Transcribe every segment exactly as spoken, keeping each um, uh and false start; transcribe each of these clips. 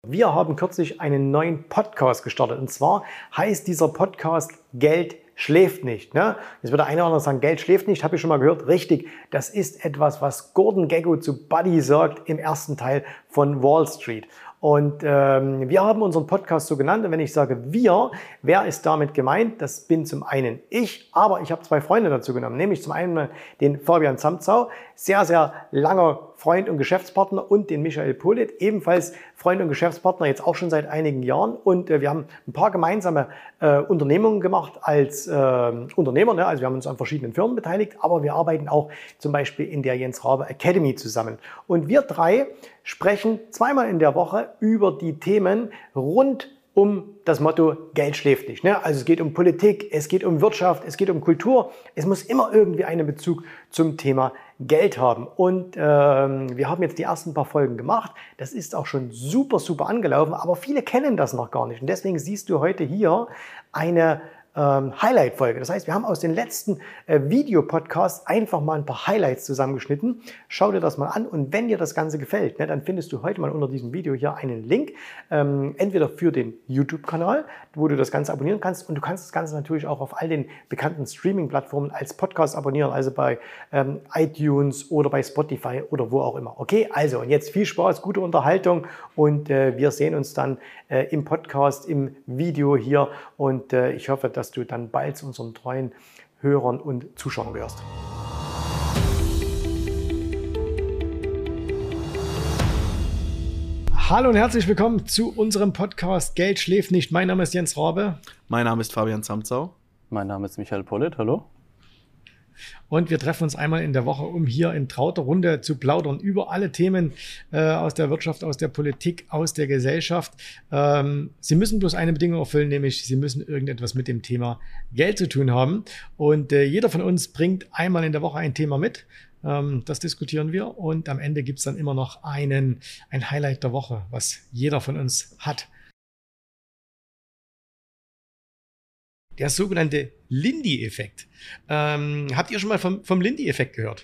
Wir haben kürzlich einen neuen Podcast gestartet. Und zwar heißt dieser Podcast Geld schläft nicht. Ne? Jetzt wird der eine oder andere sagen, Geld schläft nicht, habe ich schon mal gehört. Richtig, das ist etwas, was Gordon Gekko zu Buddy sagt im ersten Teil von Wall Street. Und ähm, wir haben unseren Podcast so genannt. Und wenn ich sage wir, wer ist damit gemeint? Das bin zum einen ich, aber ich habe zwei Freunde dazu genommen. Nämlich zum einen den Fabian Samtzau, sehr, sehr langer Freund und Geschäftspartner, und den Michael Polit, ebenfalls Freund und Geschäftspartner, jetzt auch schon seit einigen Jahren. Und äh, wir haben ein paar gemeinsame äh, Unternehmungen gemacht als äh, Unternehmer. Ne? Also wir haben uns an verschiedenen Firmen beteiligt, aber wir arbeiten auch zum Beispiel in der Jens Rabe Academy zusammen. Und wir drei sprechen zweimal in der Woche über die Themen rund um das Motto Geld schläft nicht. Ne? Also es geht um Politik, es geht um Wirtschaft, es geht um Kultur. Es muss immer irgendwie einen Bezug zum Thema Geld haben. Und ähm, wir haben jetzt die ersten paar Folgen gemacht. Das ist auch schon super, super angelaufen, aber viele kennen das noch gar nicht. Und deswegen siehst du heute hier eine Ähm, Highlight-Folge. Das heißt, wir haben aus den letzten äh, Videopodcasts einfach mal ein paar Highlights zusammengeschnitten. Schau dir das mal an, und wenn dir das Ganze gefällt, ne, dann findest du heute mal unter diesem Video hier einen Link, ähm, entweder für den YouTube-Kanal, wo du das Ganze abonnieren kannst, und du kannst das Ganze natürlich auch auf all den bekannten Streaming-Plattformen als Podcast abonnieren, also bei ähm, iTunes oder bei Spotify oder wo auch immer. Okay, also und jetzt viel Spaß, gute Unterhaltung, und äh, wir sehen uns dann äh, im Podcast, im Video hier, und äh, ich hoffe, dass dass du dann bald zu unseren treuen Hörern und Zuschauern wirst. Hallo und herzlich willkommen zu unserem Podcast Geld schläft nicht. Mein Name ist Jens Rabe. Mein Name ist Fabian Samtzau. Mein Name ist Michael Polit. Hallo. Und wir treffen uns einmal in der Woche, um hier in trauter Runde zu plaudern über alle Themen äh, aus der Wirtschaft, aus der Politik, aus der Gesellschaft. Ähm, Sie müssen bloß eine Bedingung erfüllen, nämlich Sie müssen irgendetwas mit dem Thema Geld zu tun haben. Und äh, jeder von uns bringt einmal in der Woche ein Thema mit. Ähm, das diskutieren wir, und am Ende gibt es dann immer noch einen, ein Highlight der Woche, was jeder von uns hat. Der sogenannte Lindy-Effekt. Ähm, habt ihr schon mal vom, vom Lindy-Effekt gehört?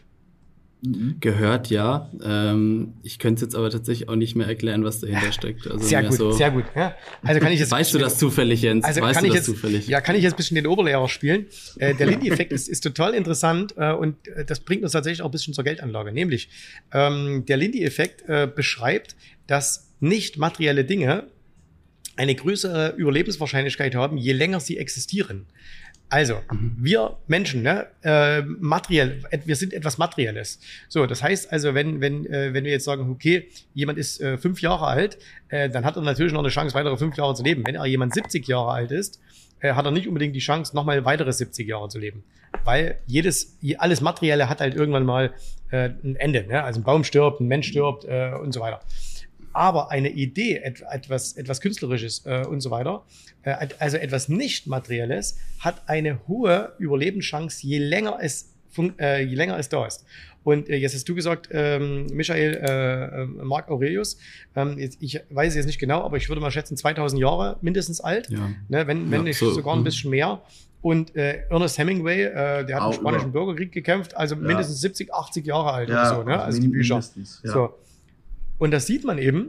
Gehört, ja. Ähm, ich könnte es jetzt aber tatsächlich auch nicht mehr erklären, was dahinter steckt. Also sehr gut, so sehr gut. Ja. Also kann ich jetzt weißt du das zufällig, Jens? Also weißt kann du ich das jetzt, zufällig? Ja, kann ich jetzt ein bisschen den Oberlehrer spielen. Äh, der Lindy-Effekt ist, ist total interessant, äh, und äh, das bringt uns tatsächlich auch ein bisschen zur Geldanlage. Nämlich, ähm, der Lindy-Effekt äh, beschreibt, dass nicht materielle Dinge eine größere Überlebenswahrscheinlichkeit haben, je länger sie existieren. Also, mhm. wir Menschen, ne, äh, materiell, wir sind etwas Materielles. So, das heißt also, wenn, wenn, äh, wenn wir jetzt sagen, okay, jemand ist äh, fünf Jahre alt, äh, dann hat er natürlich noch eine Chance, weitere fünf Jahre zu leben. Wenn er jemand siebzig Jahre alt ist, äh, hat er nicht unbedingt die Chance, nochmal weitere siebzig Jahre zu leben. Weil jedes, alles Materielle hat halt irgendwann mal äh, ein Ende. Ne? Also ein Baum stirbt, ein Mensch stirbt äh, und so weiter. Aber eine Idee, etwas, etwas Künstlerisches äh, und so weiter, äh, also etwas Nicht-Materielles, hat eine hohe Überlebenschance, je länger es, äh, je länger es da ist. Und äh, jetzt hast du gesagt, ähm, Michael, äh, äh, Marc Aurelius, ähm, jetzt, ich weiß es jetzt nicht genau, aber ich würde mal schätzen, zweitausend Jahre mindestens alt, ja. ne, wenn, wenn ja, nicht so, sogar ein bisschen mehr. Und äh, Ernest Hemingway, äh, der hat Auch im Spanischen über. Bürgerkrieg gekämpft, also ja. mindestens siebzig, achtzig Jahre alt ja, oder so, ne? Also die Bücher. Ja. So. Und das sieht man eben,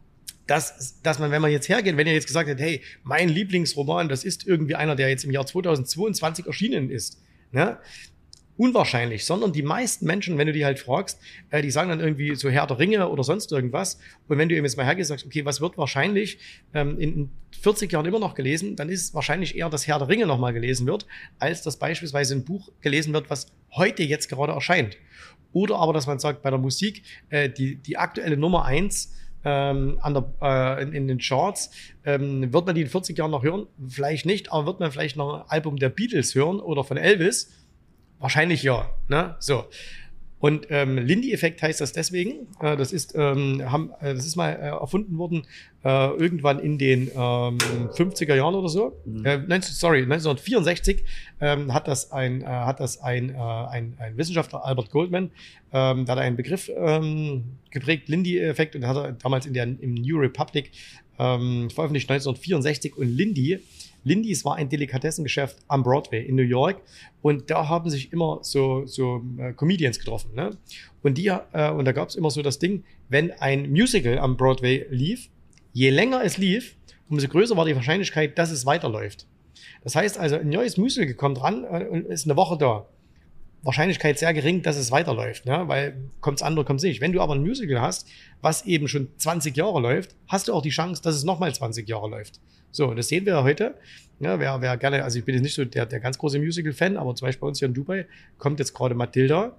dass, dass man, wenn man jetzt hergeht, wenn ihr jetzt gesagt habt, hey, mein Lieblingsroman, das ist irgendwie einer, der jetzt im Jahr zweitausendzweiundzwanzig erschienen ist, ne? Unwahrscheinlich, sondern die meisten Menschen, wenn du die halt fragst, äh, die sagen dann irgendwie so Herr der Ringe oder sonst irgendwas. Und wenn du eben jetzt mal hergehst und sagst, okay, was wird wahrscheinlich ähm, in vierzig Jahren immer noch gelesen, dann ist es wahrscheinlich eher, dass Herr der Ringe nochmal gelesen wird, als dass beispielsweise ein Buch gelesen wird, was heute jetzt gerade erscheint. Oder aber, dass man sagt, bei der Musik, äh, die, die aktuelle Nummer eins ähm, an der, äh, in, in den Charts, ähm, wird man die in vierzig Jahren noch hören? Vielleicht nicht, aber wird man vielleicht noch ein Album der Beatles hören oder von Elvis? Wahrscheinlich ja. Ne? So. Und ähm, Lindy-Effekt heißt das deswegen. Äh, das ist, ähm, haben, äh, das ist mal äh, erfunden worden äh, irgendwann in den ähm, fünfziger Jahren oder so. Mhm. Äh, neunzehn, sorry, neunzehnhundertvierundsechzig ähm, hat das ein, äh, hat das ein, äh, ein, ein Wissenschaftler, Albert Goldman, ähm, da hat er einen Begriff ähm, geprägt, Lindy-Effekt, und da hat er damals in der im New Republic ähm, veröffentlicht neunzehnhundertvierundsechzig. Und Lindy Lindy's war ein Delikatessengeschäft am Broadway in New York, und da haben sich immer so, so äh, Comedians getroffen. Ne? Und, die, äh, und da gab es immer so das Ding, wenn ein Musical am Broadway lief, Je länger es lief, umso größer war die Wahrscheinlichkeit, dass es weiterläuft. Das heißt also, ein neues Musical kommt ran und ist eine Woche da. Wahrscheinlichkeit sehr gering, dass es weiterläuft, ne? Weil kommt's an oder kommt's nicht. Wenn du aber ein Musical hast, was eben schon zwanzig Jahre läuft, hast du auch die Chance, dass es nochmal zwanzig Jahre läuft. So, und das sehen wir heute. Ja, wer, wer gerne, also ich bin jetzt nicht so der, der ganz große Musical-Fan, aber zum Beispiel bei uns hier in Dubai kommt jetzt gerade Matilda,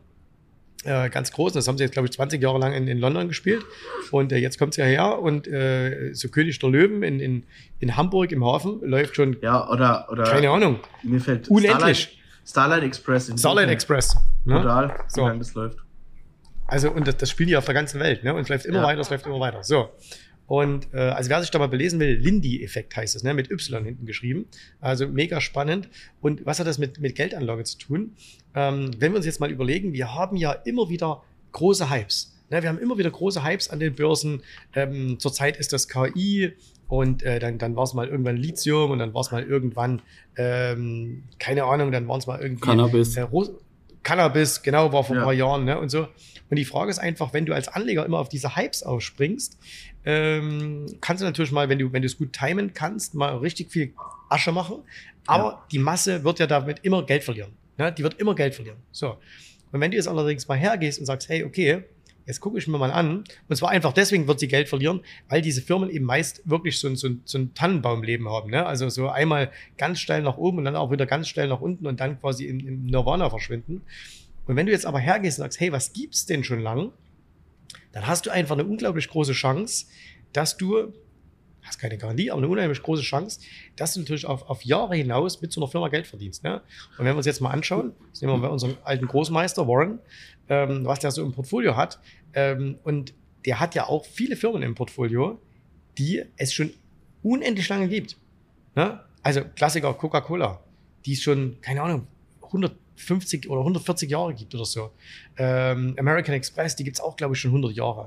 äh, ganz groß. Das haben sie jetzt, glaube ich, zwanzig Jahre lang in, in London gespielt. Und äh, jetzt kommt's ja her und äh, so König der Löwen in, in, in Hamburg im Hafen läuft schon, ja, oder, oder keine Ahnung, mir fällt unendlich. Starlight, Starlight Express. In Starlight Dubai. Express. Ne? Total, So. wie lange das läuft. Also, und das, das spielt ja auf der ganzen Welt, ne? Und es läuft immer Ja. weiter, es läuft immer weiter. So. Und äh, also wer sich da mal belesen will, Lindy-Effekt heißt es, ne? Mit Y hinten geschrieben. Also mega spannend. Und was hat das mit, mit Geldanlage zu tun? Ähm, wenn wir uns jetzt mal überlegen, wir haben ja immer wieder große Hypes. Ne? Wir haben immer wieder große Hypes an den Börsen. Ähm, zurzeit ist das K I und äh, dann, dann war es mal irgendwann Lithium und dann war es mal irgendwann, ähm, keine Ahnung, dann waren es mal irgendwie Cannabis. Äh, Ros- Cannabis, genau, war vor Ja. ein paar Jahren, ne, und so. Und die Frage ist einfach, wenn du als Anleger immer auf diese Hypes aufspringst, ähm, kannst du natürlich mal, wenn du, wenn du es gut timen kannst, mal richtig viel Asche machen. Aber Ja. die Masse wird ja damit immer Geld verlieren. Ne? Die wird immer Geld verlieren. So. Und wenn du jetzt allerdings mal hergehst und sagst, hey, okay, jetzt gucke ich mir mal an, und zwar einfach deswegen wird sie Geld verlieren, weil diese Firmen eben meist wirklich so ein, so ein, so ein Tannenbaumleben haben. Ne? Also so einmal ganz steil nach oben und dann auch wieder ganz steil nach unten und dann quasi im, im Nirvana verschwinden. Und wenn du jetzt aber hergehst und sagst, hey, was gibt's denn schon lang? Dann hast du einfach eine unglaublich große Chance, dass du, hast keine Garantie, aber eine unheimlich große Chance, dass du natürlich auf, auf Jahre hinaus mit so einer Firma Geld verdienst. Ne? Und wenn wir uns jetzt mal anschauen, das nehmen wir bei unserem alten Großmeister Warren, ähm, was der so im Portfolio hat, ähm, und der hat ja auch viele Firmen im Portfolio, die es schon unendlich lange gibt. Ne? Also Klassiker Coca-Cola, die es schon, keine Ahnung, hundertfünfzig oder hundertvierzig Jahre gibt oder so. Ähm, American Express, die gibt es auch, glaube ich, schon hundert Jahre.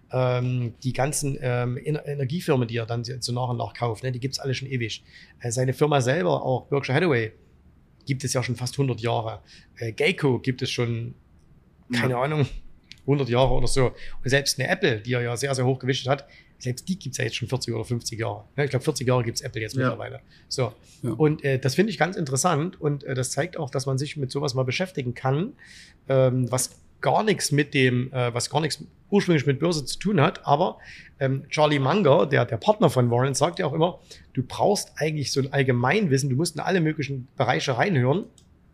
Ähm, die ganzen ähm, Ener- Energiefirmen, die er dann so nach und nach kauft, ne, die gibt es alle schon ewig. Äh, seine Firma selber, auch Berkshire Hathaway, gibt es ja schon fast hundert Jahre. Äh, Geico gibt es schon, keine Ahnung, hundert Jahre oder so. Und selbst eine Apple, die er ja sehr, sehr hoch gewichtet hat, selbst die gibt es ja jetzt schon vierzig oder fünfzig Jahre. Ja, ich glaube, vierzig Jahre gibt es Apple jetzt Ja. mittlerweile. So. Ja. Und äh, das finde ich ganz interessant und äh, das zeigt auch, dass man sich mit sowas mal beschäftigen kann, ähm, was gar nichts mit dem, äh, was gar nichts ursprünglich mit Börse zu tun hat. Aber ähm, Charlie Munger, der, der Partner von Warren, sagt ja auch immer, du brauchst eigentlich so ein Allgemeinwissen, du musst in alle möglichen Bereiche reinhören,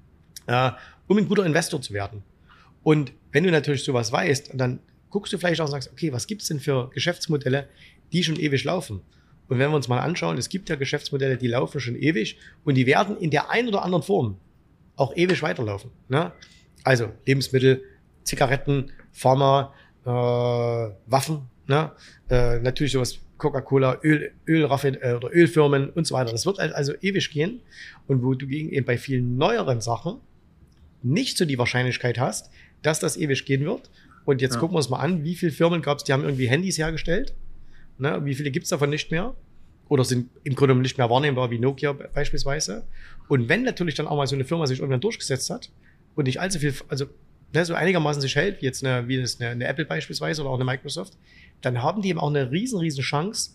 äh, um ein guter Investor zu werden. Und wenn du natürlich sowas weißt, dann guckst du vielleicht auch und sagst, okay, was gibt es denn für Geschäftsmodelle, die schon ewig laufen? Und wenn wir uns mal anschauen, es gibt ja Geschäftsmodelle, die laufen schon ewig und die werden in der einen oder anderen Form auch ewig weiterlaufen. Ne? Also Lebensmittel, Zigaretten, Pharma, äh, Waffen, ne? äh, natürlich sowas, Coca-Cola, Öl, Ölraffin äh, oder Ölfirmen und so weiter. Das wird also ewig gehen. Und wo du gegen eben bei vielen neueren Sachen nicht so die Wahrscheinlichkeit hast, dass das ewig gehen wird. Und jetzt Ja. gucken wir uns mal an, wie viele Firmen gab es, die haben irgendwie Handys hergestellt. Ne? Wie viele gibt es davon nicht mehr? Oder sind im Grunde genommen nicht mehr wahrnehmbar, wie Nokia beispielsweise. Und wenn natürlich dann auch mal so eine Firma sich irgendwann durchgesetzt hat und nicht allzu viel, also ne, so einigermaßen sich hält, wie jetzt eine, wie das eine, eine Apple beispielsweise oder auch eine Microsoft, dann haben die eben auch eine riesen, riesen Chance,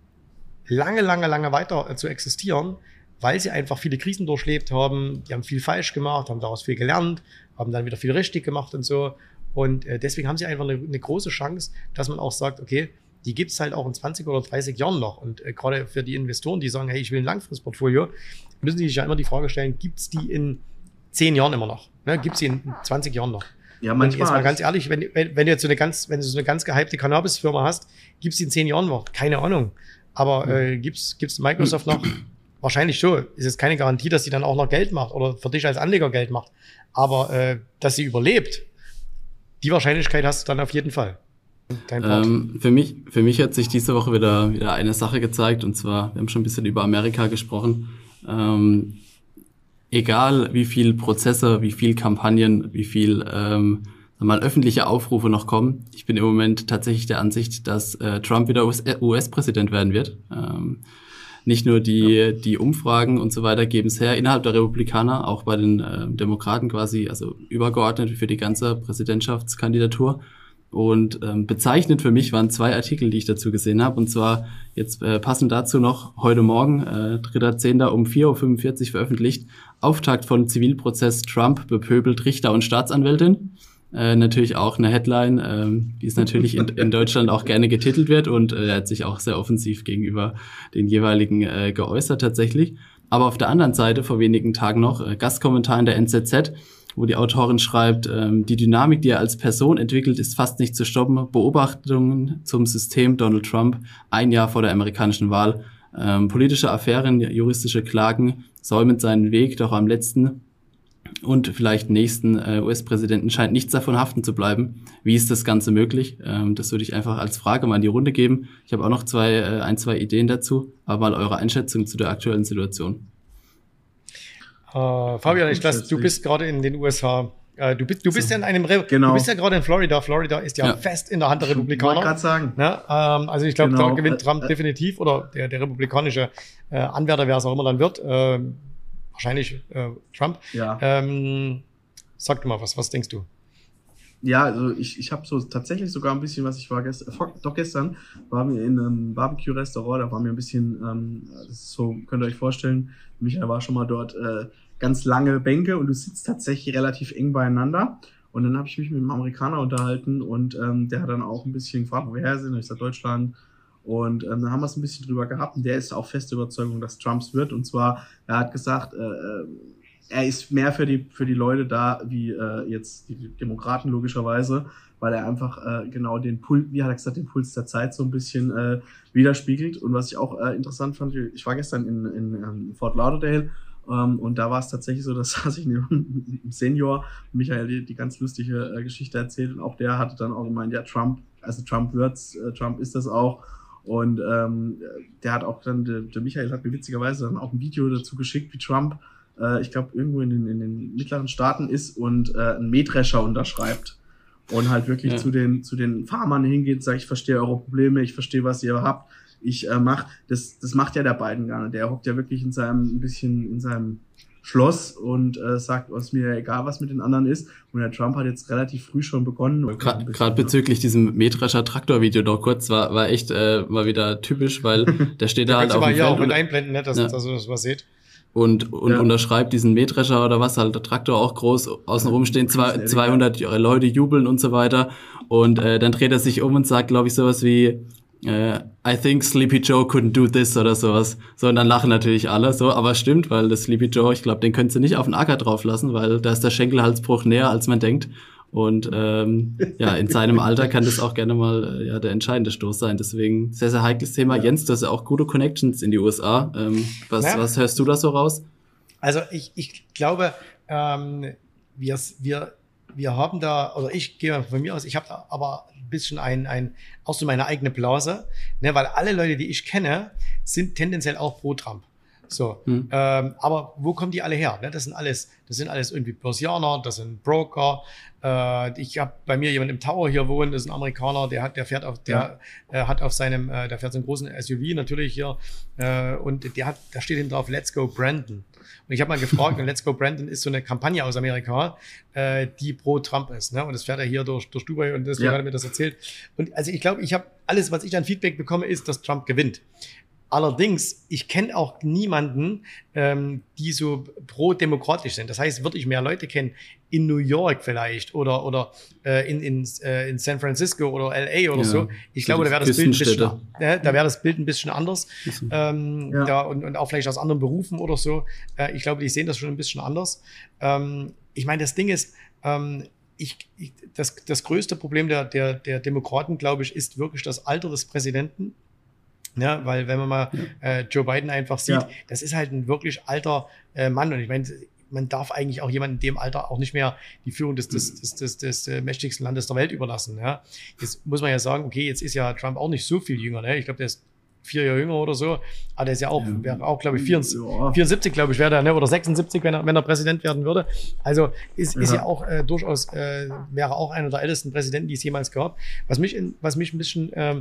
lange, lange, lange weiter äh, zu existieren, weil sie einfach viele Krisen durchlebt haben, die haben viel falsch gemacht, haben daraus viel gelernt, haben dann wieder viel richtig gemacht und so. Und äh, deswegen haben sie einfach eine, eine große Chance, dass man auch sagt, okay, die gibt's halt auch in zwanzig oder dreißig Jahren noch. Und äh, gerade für die Investoren, die sagen, hey, ich will ein Langfristportfolio, müssen die sich ja immer die Frage stellen, gibt's die in zehn Jahren immer noch? Ne? Gibt's die in zwanzig Jahren noch? Ja, Und manchmal. jetzt mal hat ganz es- ehrlich, wenn, wenn, wenn du jetzt so eine ganz, wenn du so eine ganz gehypte Cannabis-Firma hast, gibt's die in zehn Jahren noch? Keine Ahnung. Aber äh, gibt's gibt's Microsoft noch? Wahrscheinlich schon. Ist jetzt keine Garantie, dass sie dann auch noch Geld macht oder für dich als Anleger Geld macht. Aber äh, dass sie überlebt, die Wahrscheinlichkeit hast du dann auf jeden Fall. Dein Part. Ähm, für mich, für mich hat sich diese Woche wieder, wieder eine Sache gezeigt, und zwar, wir haben schon ein bisschen über Amerika gesprochen. Ähm, egal wie viel Prozesse, wie viel Kampagnen, wie viel ähm, sag mal, öffentliche Aufrufe noch kommen, ich bin im Moment tatsächlich der Ansicht, dass äh, Trump wieder U S-Präsident werden wird. Ähm, nicht nur die, die Umfragen und so weiter geben es her, innerhalb der Republikaner, auch bei den äh, Demokraten quasi, also übergeordnet für die ganze Präsidentschaftskandidatur. Und ähm, bezeichnend für mich waren zwei Artikel, die ich dazu gesehen habe. Und zwar jetzt äh, passend dazu noch heute Morgen, äh, dritter zehnter um vier Uhr fünfundvierzig veröffentlicht, Auftakt von Zivilprozess Trump bepöbelt Richter und Staatsanwältin. Äh, natürlich auch eine Headline, ähm, die es natürlich in, in Deutschland auch gerne getitelt wird. Und äh, er hat sich auch sehr offensiv gegenüber den jeweiligen äh, geäußert tatsächlich. Aber auf der anderen Seite, vor wenigen Tagen noch, äh, Gastkommentar in der N Z Z, wo die Autorin schreibt, ähm, die Dynamik, die er als Person entwickelt, ist fast nicht zu stoppen. Beobachtungen zum System Donald Trump ein Jahr vor der amerikanischen Wahl. Ähm, politische Affären, juristische Klagen säumen seinen Weg, doch am letzten und vielleicht nächsten äh, U S-Präsidenten scheint nichts davon haften zu bleiben. Wie ist das Ganze möglich? Ähm, das würde ich einfach als Frage mal in die Runde geben. Ich habe auch noch zwei, äh, ein, zwei Ideen dazu, aber mal eure Einschätzung zu der aktuellen Situation. Uh, Fabian, ich lass, du bist gerade in den U S A. Uh, du bist, du bist so. ja in einem, Re- genau. du bist ja gerade in Florida. Florida ist ja, ja. fest in der Hand der Republikaner. Ich wollte gerade sagen. Ja, ähm, also ich glaube, genau. da gewinnt Trump äh, definitiv oder der, der republikanische äh, Anwärter, wer es auch immer dann wird, äh, wahrscheinlich äh, Trump. Ja. Ähm, sag du mal was, was denkst du? Ja, also ich, ich habe so tatsächlich sogar ein bisschen, was ich war gestern, doch gestern waren wir in einem Barbecue-Restaurant, da waren wir ein bisschen, ähm, das ist so, könnt ihr euch vorstellen, Michael war schon mal dort, äh, ganz lange Bänke und du sitzt tatsächlich relativ eng beieinander. Und dann habe ich mich mit einem Amerikaner unterhalten und ähm, der hat dann auch ein bisschen gefragt, wo wir her sind. Ich sage Deutschland. Und ähm, dann haben wir es ein bisschen drüber gehabt. Und der ist auch feste Überzeugung, dass Trumps wird. Und zwar, er hat gesagt, äh, er ist mehr für die für die Leute da, wie äh, jetzt die Demokraten logischerweise, weil er einfach äh, genau den Puls, wie hat er gesagt, den Puls der Zeit so ein bisschen äh, widerspiegelt. Und was ich auch äh, interessant fand, ich war gestern in, in, in Fort Lauderdale, Um, und da war es tatsächlich so, dass saß ich neben einem Senior, Michael die, die ganz lustige äh, Geschichte erzählt und auch der hatte dann auch gemeint, ja Trump, also Trump wird's, äh, Trump ist das auch und ähm, der hat auch dann, der, der Michael hat mir witzigerweise dann auch ein Video dazu geschickt, wie Trump, äh, ich glaube irgendwo in den, in den mittleren Staaten ist und äh, einen Mähdrescher unterschreibt und halt wirklich ja. zu den zu den Farmern hingeht und sagt, ich verstehe eure Probleme, ich verstehe, was ihr habt. Ich äh, mach, das, das macht ja der Biden gar nicht. Der hockt ja wirklich in seinem, ein bisschen in seinem Schloss und äh, sagt, es ist mir egal, was mit den anderen ist. Und der Trump hat jetzt relativ früh schon begonnen. Gerade bezüglich diesem Mähdrescher-Traktor-Video noch kurz, war, war echt äh, mal wieder typisch, weil der steht da halt auf dem Feld. Ja, auch mit einblenden, ne, dass, ja. dass ihr das was seht. Und, und ja. unterschreibt diesen Mähdrescher oder was, halt der Traktor auch groß, außenrum stehen zwei, zweihundert Leute jubeln und so weiter. Und äh, dann dreht er sich um und sagt, glaube ich, sowas wie, Uh, I think Sleepy Joe couldn't do this oder sowas. So, und dann lachen natürlich alle so, aber stimmt, weil das Sleepy Joe, ich glaube, den könntest du nicht auf den Acker drauf lassen, weil da ist der Schenkelhalsbruch näher, als man denkt. Und ähm, ja, in seinem Alter kann das auch gerne mal äh, ja der entscheidende Stoß sein. Deswegen sehr, sehr heikles Thema. Ja. Jens, du hast ja auch gute Connections in die U S A. Ähm, was, ja. was hörst du da so raus? Also ich, ich glaube, ähm, wir, wir, wir haben da, oder ich gehe von mir aus, ich habe da aber ein bisschen ein, ein, auch so meine eigene Blase, ne, weil alle Leute, die ich kenne, sind tendenziell auch pro Trump. So, hm. ähm, aber wo kommen die alle her? Ne? Das sind alles, das sind alles irgendwie Börsianer, das sind Broker. Äh, ich habe bei mir jemand im Tower hier wohnen, das ist ein Amerikaner, der hat, der fährt auf, der ja. äh, hat auf seinem, äh, der fährt so einen großen S U V natürlich hier äh, und der hat, da steht hinten drauf Let's Go Brandon. Und ich habe mal gefragt, und Let's Go Brandon ist so eine Kampagne aus Amerika, äh, die pro Trump ist, ne? Und das fährt er hier durch durch Dubai und deswegen ja. hat er mir das erzählt. Und also ich glaube, ich habe alles, was ich an Feedback bekomme, ist, dass Trump gewinnt. Allerdings, ich kenne auch niemanden, ähm, die so pro-demokratisch sind. Das heißt, würde ich mehr Leute kennen in New York vielleicht oder oder äh, in in äh, in San Francisco oder L A oder ja, so. Ich glaube, da wäre das Bild ein bisschen, äh, da wäre das Bild ein bisschen anders. Ähm, ja. da, und, und auch vielleicht aus anderen Berufen oder so. Äh, ich glaube, die sehen das schon ein bisschen anders. Ähm, ich meine, das Ding ist, ähm, ich, ich, das das größte Problem der der der Demokraten, glaube ich, ist wirklich das Alter des Präsidenten. Ja, weil wenn man mal äh, Joe Biden einfach sieht, ja. das ist halt ein wirklich alter äh, Mann und ich meine, man darf eigentlich auch jemanden in dem Alter auch nicht mehr die Führung des, des, des, des, des äh, mächtigsten Landes der Welt überlassen. Ja. Jetzt muss man ja sagen, okay, jetzt ist ja Trump auch nicht so viel jünger. Ne? Ich glaube, der ist vier Jahre jünger oder so, aber der ist ja auch, ja. wäre auch, glaube ich, vierundsiebzig, glaube ich, wäre der, ne? Oder sechsundsiebzig, wenn er, wenn er Präsident werden würde. Also ist, ja. ist ja auch äh, durchaus, äh, wäre auch einer der ältesten Präsidenten, die es jemals gab. Was mich, in, was mich ein bisschen ähm,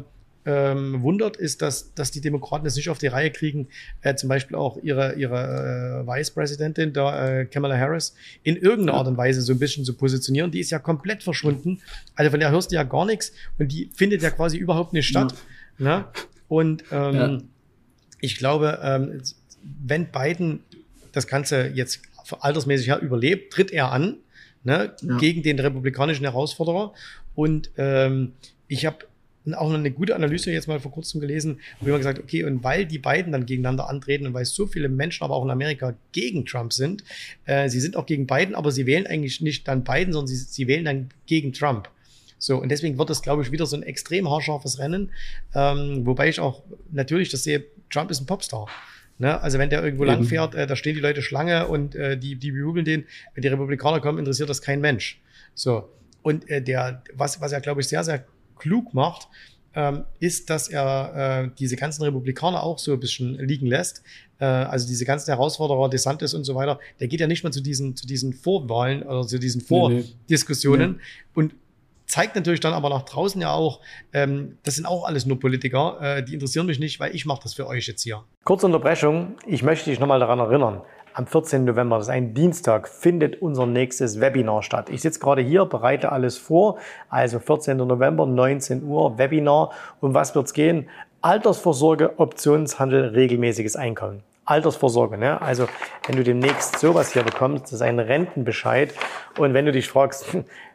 ähm, wundert, ist, dass, dass die Demokraten es nicht auf die Reihe kriegen, äh, zum Beispiel auch ihre, ihre äh, Vice-Präsidentin, der äh, Kamala Harris, in irgendeiner Art und Weise so ein bisschen zu positionieren. Die ist ja komplett verschwunden. Also von der hörst du ja gar nichts und die findet ja quasi überhaupt nicht statt. Ja. Ne? Und ähm, ja. ich glaube, ähm, wenn Biden das Ganze jetzt altersmäßig her überlebt, tritt er an, ne, ja. gegen den republikanischen Herausforderer. Und ähm, ich habe auch noch eine gute Analyse jetzt mal vor kurzem gelesen, wo jemand gesagt, okay, und weil die beiden dann gegeneinander antreten und weil so viele Menschen aber auch in Amerika gegen Trump sind, äh, sie sind auch gegen Biden, aber sie wählen eigentlich nicht dann Biden, sondern sie, sie wählen dann gegen Trump. So, und deswegen wird das, glaube ich, wieder so ein extrem haarscharfes Rennen, ähm, wobei ich auch natürlich das sehe, Trump ist ein Popstar. Ne? Also wenn der irgendwo lang fährt, äh, da stehen die Leute Schlange und äh, die, die bejubeln den. Wenn die Republikaner kommen, interessiert das kein Mensch. So, und äh, der, was, was er, glaube ich, sehr, sehr klug macht, ähm, ist, dass er äh, diese ganzen Republikaner auch so ein bisschen liegen lässt. Äh, also diese ganzen Herausforderer, DeSantis und so weiter, der geht ja nicht mal zu diesen, zu diesen Vorwahlen oder zu diesen Vordiskussionen nee, nee. und zeigt natürlich dann aber nach draußen ja auch, ähm, das sind auch alles nur Politiker, äh, die interessieren mich nicht, weil ich mache das für euch jetzt hier. Kurze Unterbrechung, ich möchte dich nochmal daran erinnern. Am vierzehnten November, das ist ein Dienstag, findet unser nächstes Webinar statt. Ich sitze gerade hier, bereite alles vor. Also vierzehnten November, neunzehn Uhr, Webinar. Um was wird's gehen? Altersvorsorge, Optionshandel, regelmäßiges Einkommen. Altersvorsorge, ne? Also wenn du demnächst sowas hier bekommst, das ist ein Rentenbescheid. Und wenn du dich fragst,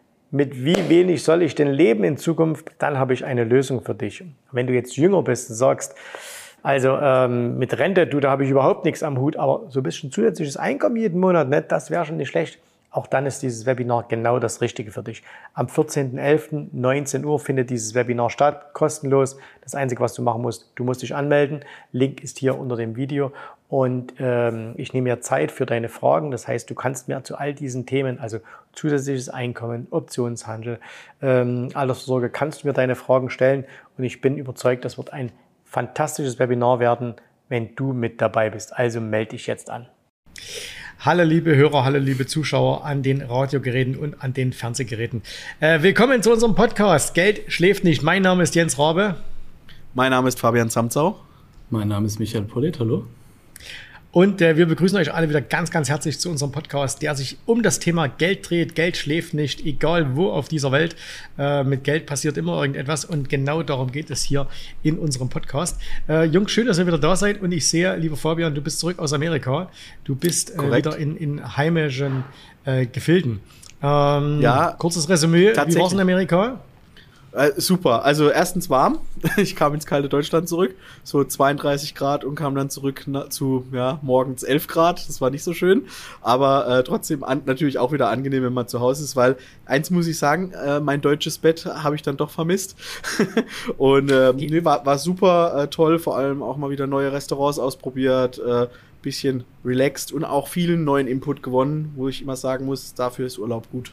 mit wie wenig soll ich denn leben in Zukunft, dann habe ich eine Lösung für dich. Wenn du jetzt jünger bist und sagst, also ähm, mit Rente, du, da habe ich überhaupt nichts am Hut, aber so ein bisschen zusätzliches Einkommen jeden Monat, ne, das wäre schon nicht schlecht. Auch dann ist dieses Webinar genau das Richtige für dich. Am vierzehnten elften neunzehn Uhr findet dieses Webinar statt, kostenlos. Das Einzige, was du machen musst, du musst dich anmelden. Link ist hier unter dem Video. Und ähm, ich nehme mir Zeit für deine Fragen. Das heißt, du kannst mir zu all diesen Themen, also zusätzliches Einkommen, Optionshandel, ähm, Altersvorsorge, kannst du mir deine Fragen stellen. Und ich bin überzeugt, das wird ein fantastisches Webinar werden, wenn du mit dabei bist. Also melde dich jetzt an. Hallo liebe Hörer, hallo liebe Zuschauer an den Radiogeräten und an den Fernsehgeräten. Äh, willkommen zu unserem Podcast Geld schläft nicht. Mein Name ist Jens Rabe. Mein Name ist Fabian Zamzau. Mein Name ist Michael Pollitt, hallo. Und äh, wir begrüßen euch alle wieder ganz, ganz herzlich zu unserem Podcast, der sich um das Thema Geld dreht. Geld schläft nicht, egal wo auf dieser Welt. Äh, mit Geld passiert immer irgendetwas und genau darum geht es hier in unserem Podcast. Äh, Jungs, schön, dass ihr wieder da seid und ich sehe, lieber Fabian, du bist zurück aus Amerika. Du bist äh, wieder in, in heimischen äh, Gefilden. Ähm, ja, kurzes Resümee, wie war es in Amerika? Äh, super, also erstens warm. Ich kam ins kalte Deutschland zurück, so zweiunddreißig Grad und kam dann zurück na, zu ja, morgens elf Grad. Das war nicht so schön, aber äh, trotzdem an, natürlich auch wieder angenehm, wenn man zu Hause ist, weil eins muss ich sagen, äh, mein deutsches Bett habe ich dann doch vermisst. Und äh, nee, war, war super äh, toll, vor allem auch mal wieder neue Restaurants ausprobiert, äh, bisschen relaxed und auch vielen neuen Input gewonnen, wo ich immer sagen muss, dafür ist Urlaub gut.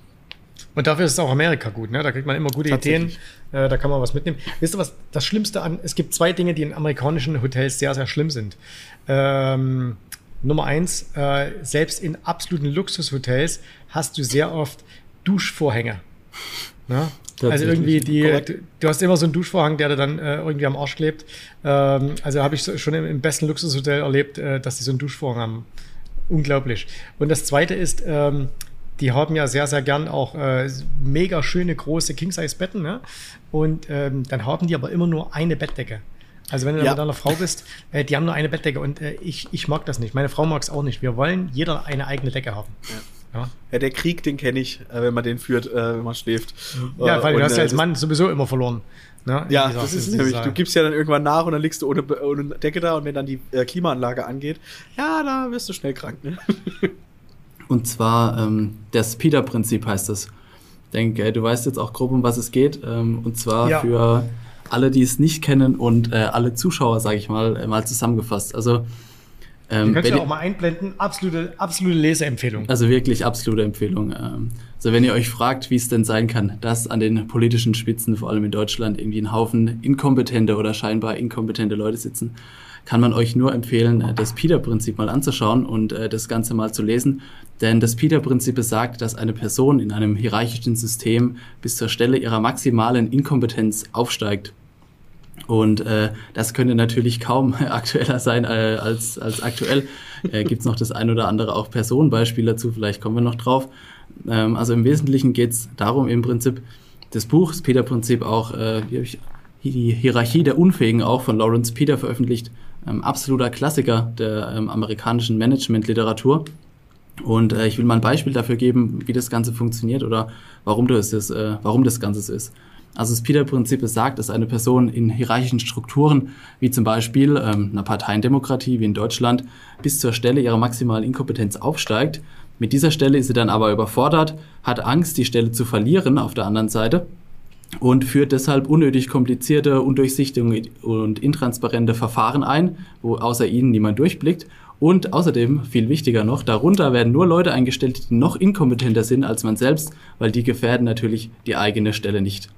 Und dafür ist es auch Amerika gut, ne? Da kriegt man immer gute Ideen, äh, da kann man was mitnehmen. Wisst ihr was, das Schlimmste an, es gibt zwei Dinge, die in amerikanischen Hotels sehr, sehr schlimm sind. Ähm, Nummer eins, äh, selbst in absoluten Luxushotels hast du sehr oft Duschvorhänge. Ne? Also irgendwie die, du, du hast immer so einen Duschvorhang, der dir dann äh, irgendwie am Arsch klebt. Ähm, also habe ich so, schon im, im besten Luxushotel erlebt, äh, dass die so einen Duschvorhang haben. Unglaublich. Und das Zweite ist, ähm, die haben ja sehr, sehr gern auch äh, mega schöne, große King-Size-Betten. Ne? Und ähm, dann haben die aber immer nur eine Bettdecke. Also wenn du ja. mit einer Frau bist, äh, die haben nur eine Bettdecke. Und äh, ich, ich mag das nicht. Meine Frau mag es auch nicht. Wir wollen jeder eine eigene Decke haben. Ja, ja. ja der Krieg, den kenne ich, äh, wenn man den führt, äh, wenn man schläft. Ja, weil und, du hast ja als äh, Mann sowieso immer verloren. Ne? Ja, das ist nämlich, du gibst ja dann irgendwann nach und dann liegst du ohne, ohne Decke da. Und wenn dann die äh, Klimaanlage angeht, ja, da wirst du schnell krank. Ne? Und zwar ähm, das Speeder-Prinzip heißt es. Ich denke, du weißt jetzt auch grob, um was es geht. Ähm, und zwar ja. für alle, die es nicht kennen und äh, alle Zuschauer, sage ich mal, äh, mal zusammengefasst. Also ähm, kannst du ja auch mal einblenden. Absolute, absolute Leseempfehlung. Also wirklich absolute Empfehlung. Ähm, also wenn ihr euch fragt, wie es denn sein kann, dass an den politischen Spitzen, vor allem in Deutschland, irgendwie ein Haufen inkompetente oder scheinbar inkompetente Leute sitzen, kann man euch nur empfehlen, das Peter-Prinzip mal anzuschauen und äh, das Ganze mal zu lesen. Denn das Peter-Prinzip besagt, dass eine Person in einem hierarchischen System bis zur Stelle ihrer maximalen Inkompetenz aufsteigt. Und äh, das könnte natürlich kaum aktueller sein äh, als, als aktuell. Äh, Gibt es noch das ein oder andere auch Personenbeispiel dazu, vielleicht kommen wir noch drauf. Ähm, also im Wesentlichen geht es darum, im Prinzip das Buch, das Peter-Prinzip auch, äh, wie habe ich die Hierarchie der Unfähigen auch von Lawrence Peter veröffentlicht. Ähm, absoluter Klassiker der ähm, amerikanischen Management-Literatur. Und äh, ich will mal ein Beispiel dafür geben, wie das Ganze funktioniert oder warum das, ist, äh, warum das Ganze so ist. Also das Peter-Prinzip besagt, dass eine Person in hierarchischen Strukturen, wie zum Beispiel ähm, einer Parteiendemokratie wie in Deutschland, bis zur Stelle ihrer maximalen Inkompetenz aufsteigt. Mit dieser Stelle ist sie dann aber überfordert, hat Angst, die Stelle zu verlieren auf der anderen Seite und führt deshalb unnötig komplizierte, undurchsichtige und intransparente Verfahren ein, wo außer ihnen niemand durchblickt. Und außerdem, viel wichtiger noch, darunter werden nur Leute eingestellt, die noch inkompetenter sind als man selbst, weil die gefährden natürlich die eigene Stelle nicht.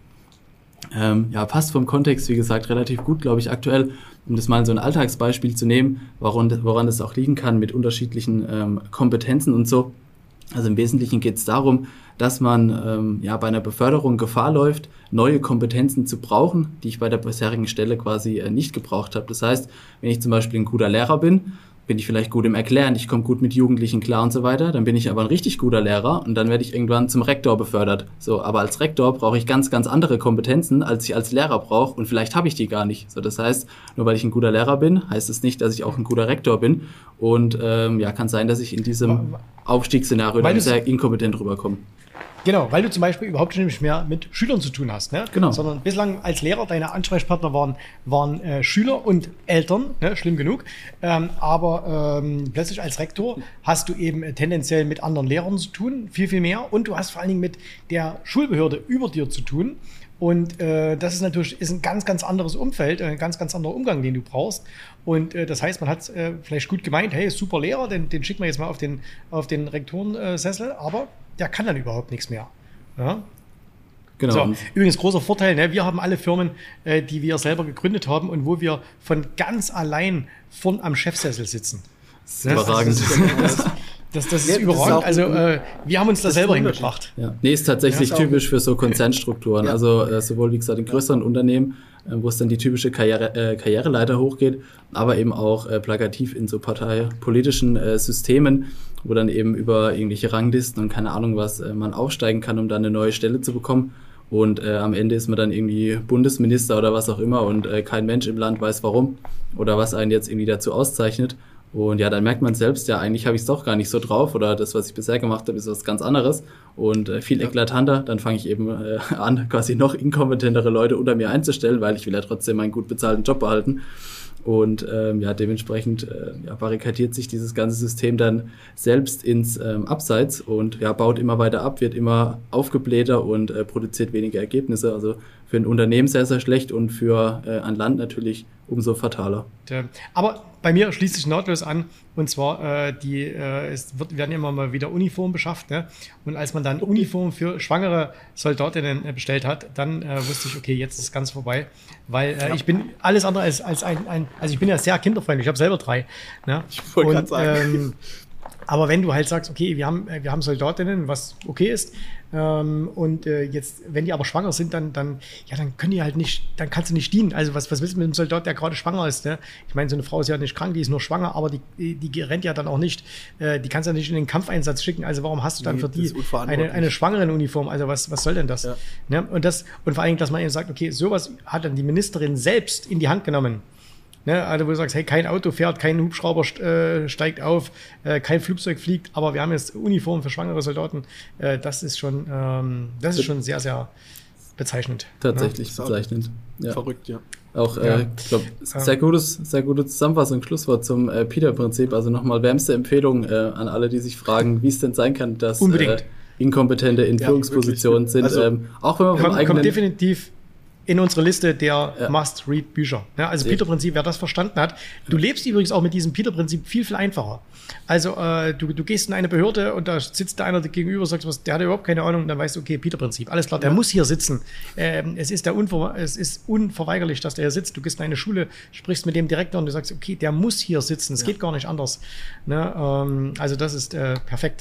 Ähm, ja, passt vom Kontext, wie gesagt, relativ gut, glaube ich, aktuell, um das mal so ein Alltagsbeispiel zu nehmen, woran, woran das auch liegen kann mit unterschiedlichen ähm, Kompetenzen und so. Also im Wesentlichen geht es darum, dass man ähm, ja bei einer Beförderung Gefahr läuft, neue Kompetenzen zu brauchen, die ich bei der bisherigen Stelle quasi äh, nicht gebraucht habe. Das heißt, wenn ich zum Beispiel ein guter Lehrer bin, bin ich vielleicht gut im Erklären, ich komme gut mit Jugendlichen klar und so weiter, dann bin ich aber ein richtig guter Lehrer und dann werde ich irgendwann zum Rektor befördert. So, aber als Rektor brauche ich ganz, ganz andere Kompetenzen, als ich als Lehrer brauche und vielleicht habe ich die gar nicht. So, das heißt, nur weil ich ein guter Lehrer bin, heißt es nicht, dass ich auch ein guter Rektor bin und ähm, ja, kann sein, dass ich in diesem Aufstiegsszenario dann sehr inkompetent rüberkomme. Genau, weil du zum Beispiel überhaupt nicht mehr mit Schülern zu tun hast, ne? Genau. Sondern bislang als Lehrer deine Ansprechpartner waren, waren äh, Schüler und Eltern, ne? Schlimm genug. Ähm, aber ähm, plötzlich als Rektor hast du eben äh, tendenziell mit anderen Lehrern zu tun, viel, viel mehr. Und du hast vor allen Dingen mit der Schulbehörde über dir zu tun. Und äh, das ist natürlich ist ein ganz, ganz anderes Umfeld, ein ganz, ganz anderer Umgang, den du brauchst. Und äh, das heißt, man hat äh, vielleicht gut gemeint, hey, super Lehrer, den, den schicken wir jetzt mal auf den, auf den Rektorensessel, aber der kann dann überhaupt nichts mehr. Ja? Genau. So, übrigens großer Vorteil, ne? Wir haben alle Firmen, äh, die wir selber gegründet haben und wo wir von ganz allein vorn am Chefsessel sitzen. Das ist überragend. Das, das, das, das, das ist überragend. Also äh, wir haben uns da selber hingebracht. Ja. Nee, ist tatsächlich ja, ist typisch für so Konzernstrukturen. Ja. Also äh, sowohl, wie gesagt, in größeren Unternehmen, äh, wo es dann die typische Karriere, äh, Karriereleiter hochgeht, aber eben auch äh, plakativ in so parteipolitischen äh, Systemen, wo dann eben über irgendwelche Ranglisten und keine Ahnung was äh, man aufsteigen kann, um dann eine neue Stelle zu bekommen. Und äh, am Ende ist man dann irgendwie Bundesminister oder was auch immer und äh, kein Mensch im Land weiß warum oder was einen jetzt irgendwie dazu auszeichnet. Und ja, dann merkt man selbst, ja, eigentlich habe ich es doch gar nicht so drauf oder das, was ich bisher gemacht habe, ist was ganz anderes und äh, viel eklatanter. Dann fange ich eben äh, an, quasi noch inkompetentere Leute unter mir einzustellen, weil ich will ja trotzdem meinen gut bezahlten Job behalten. Und ähm, ja, dementsprechend äh, ja, barrikadiert sich dieses ganze System dann selbst ins ähm, Abseits und ja, baut immer weiter ab, wird immer aufgeblähter und äh, produziert weniger Ergebnisse. Also für ein Unternehmen sehr, sehr schlecht und für äh, ein Land natürlich umso fataler. Aber bei mir schließt sich nahtlos an, und zwar, äh, die, äh, es wird, werden immer mal wieder Uniformen beschafft, ne? Und als man dann Uniformen für schwangere Soldatinnen äh, bestellt hat, dann äh, wusste ich, okay, jetzt ist ganz vorbei, weil äh, ich bin alles andere als, als ein, ein, also ich bin ja sehr kinderfreundlich, ich habe selber drei. Ne? Ich wollte gerade sagen. Ähm, aber wenn du halt sagst, okay, wir haben, wir haben Soldatinnen, was okay ist, ähm, und äh, jetzt, wenn die aber schwanger sind, dann, dann, ja, dann können die halt nicht, dann kannst du nicht dienen. Also was, was willst du mit einem Soldat, der gerade schwanger ist? Ne? Ich meine, so eine Frau ist ja nicht krank, die ist nur schwanger, aber die, die, die rennt ja dann auch nicht, äh, die kannst du ja nicht in den Kampfeinsatz schicken. Also warum hast du dann nee, für die eine, eine Schwangerenuniform? Also was, was soll denn das? Ja. Ne? Und das, und vor allem, dass man eben sagt, okay, sowas hat dann die Ministerin selbst in die Hand genommen. Ne, also wo du sagst, hey, kein Auto fährt, kein Hubschrauber äh, steigt auf, äh, kein Flugzeug fliegt, aber wir haben jetzt Uniformen für schwangere Soldaten. Äh, das ist schon, ähm, das ist schon sehr, sehr bezeichnend. Tatsächlich ne? bezeichnend. Ja. Verrückt, ja. Auch, äh, ich glaube, sehr gutes, sehr gute Zusammenfassung, Schlusswort zum äh, Peter-Prinzip. Also nochmal wärmste Empfehlung äh, an alle, die sich fragen, wie es denn sein kann, dass äh, Inkompetente in ja, Führungspositionen wirklich. sind. Also, ähm, auch wenn man vom kommt, eigenen... Kommt definitiv in unsere Liste der ja. Must-Read-Bücher. Ja, also Peter-Prinzip, wer das verstanden hat. Du lebst übrigens auch mit diesem Peter-Prinzip viel, viel einfacher. Also äh, du, du gehst in eine Behörde und da sitzt da einer gegenüber, sagst was, der hat überhaupt keine Ahnung, und dann weißt du, okay, Peter-Prinzip, alles klar, der ja. muss hier sitzen. Ähm, es, ist der Unver- es ist unverweigerlich, dass der hier sitzt. Du gehst in eine Schule, sprichst mit dem Direktor und du sagst, okay, der muss hier sitzen, es ja. geht gar nicht anders. Ne? Ähm, also das ist äh, perfekt.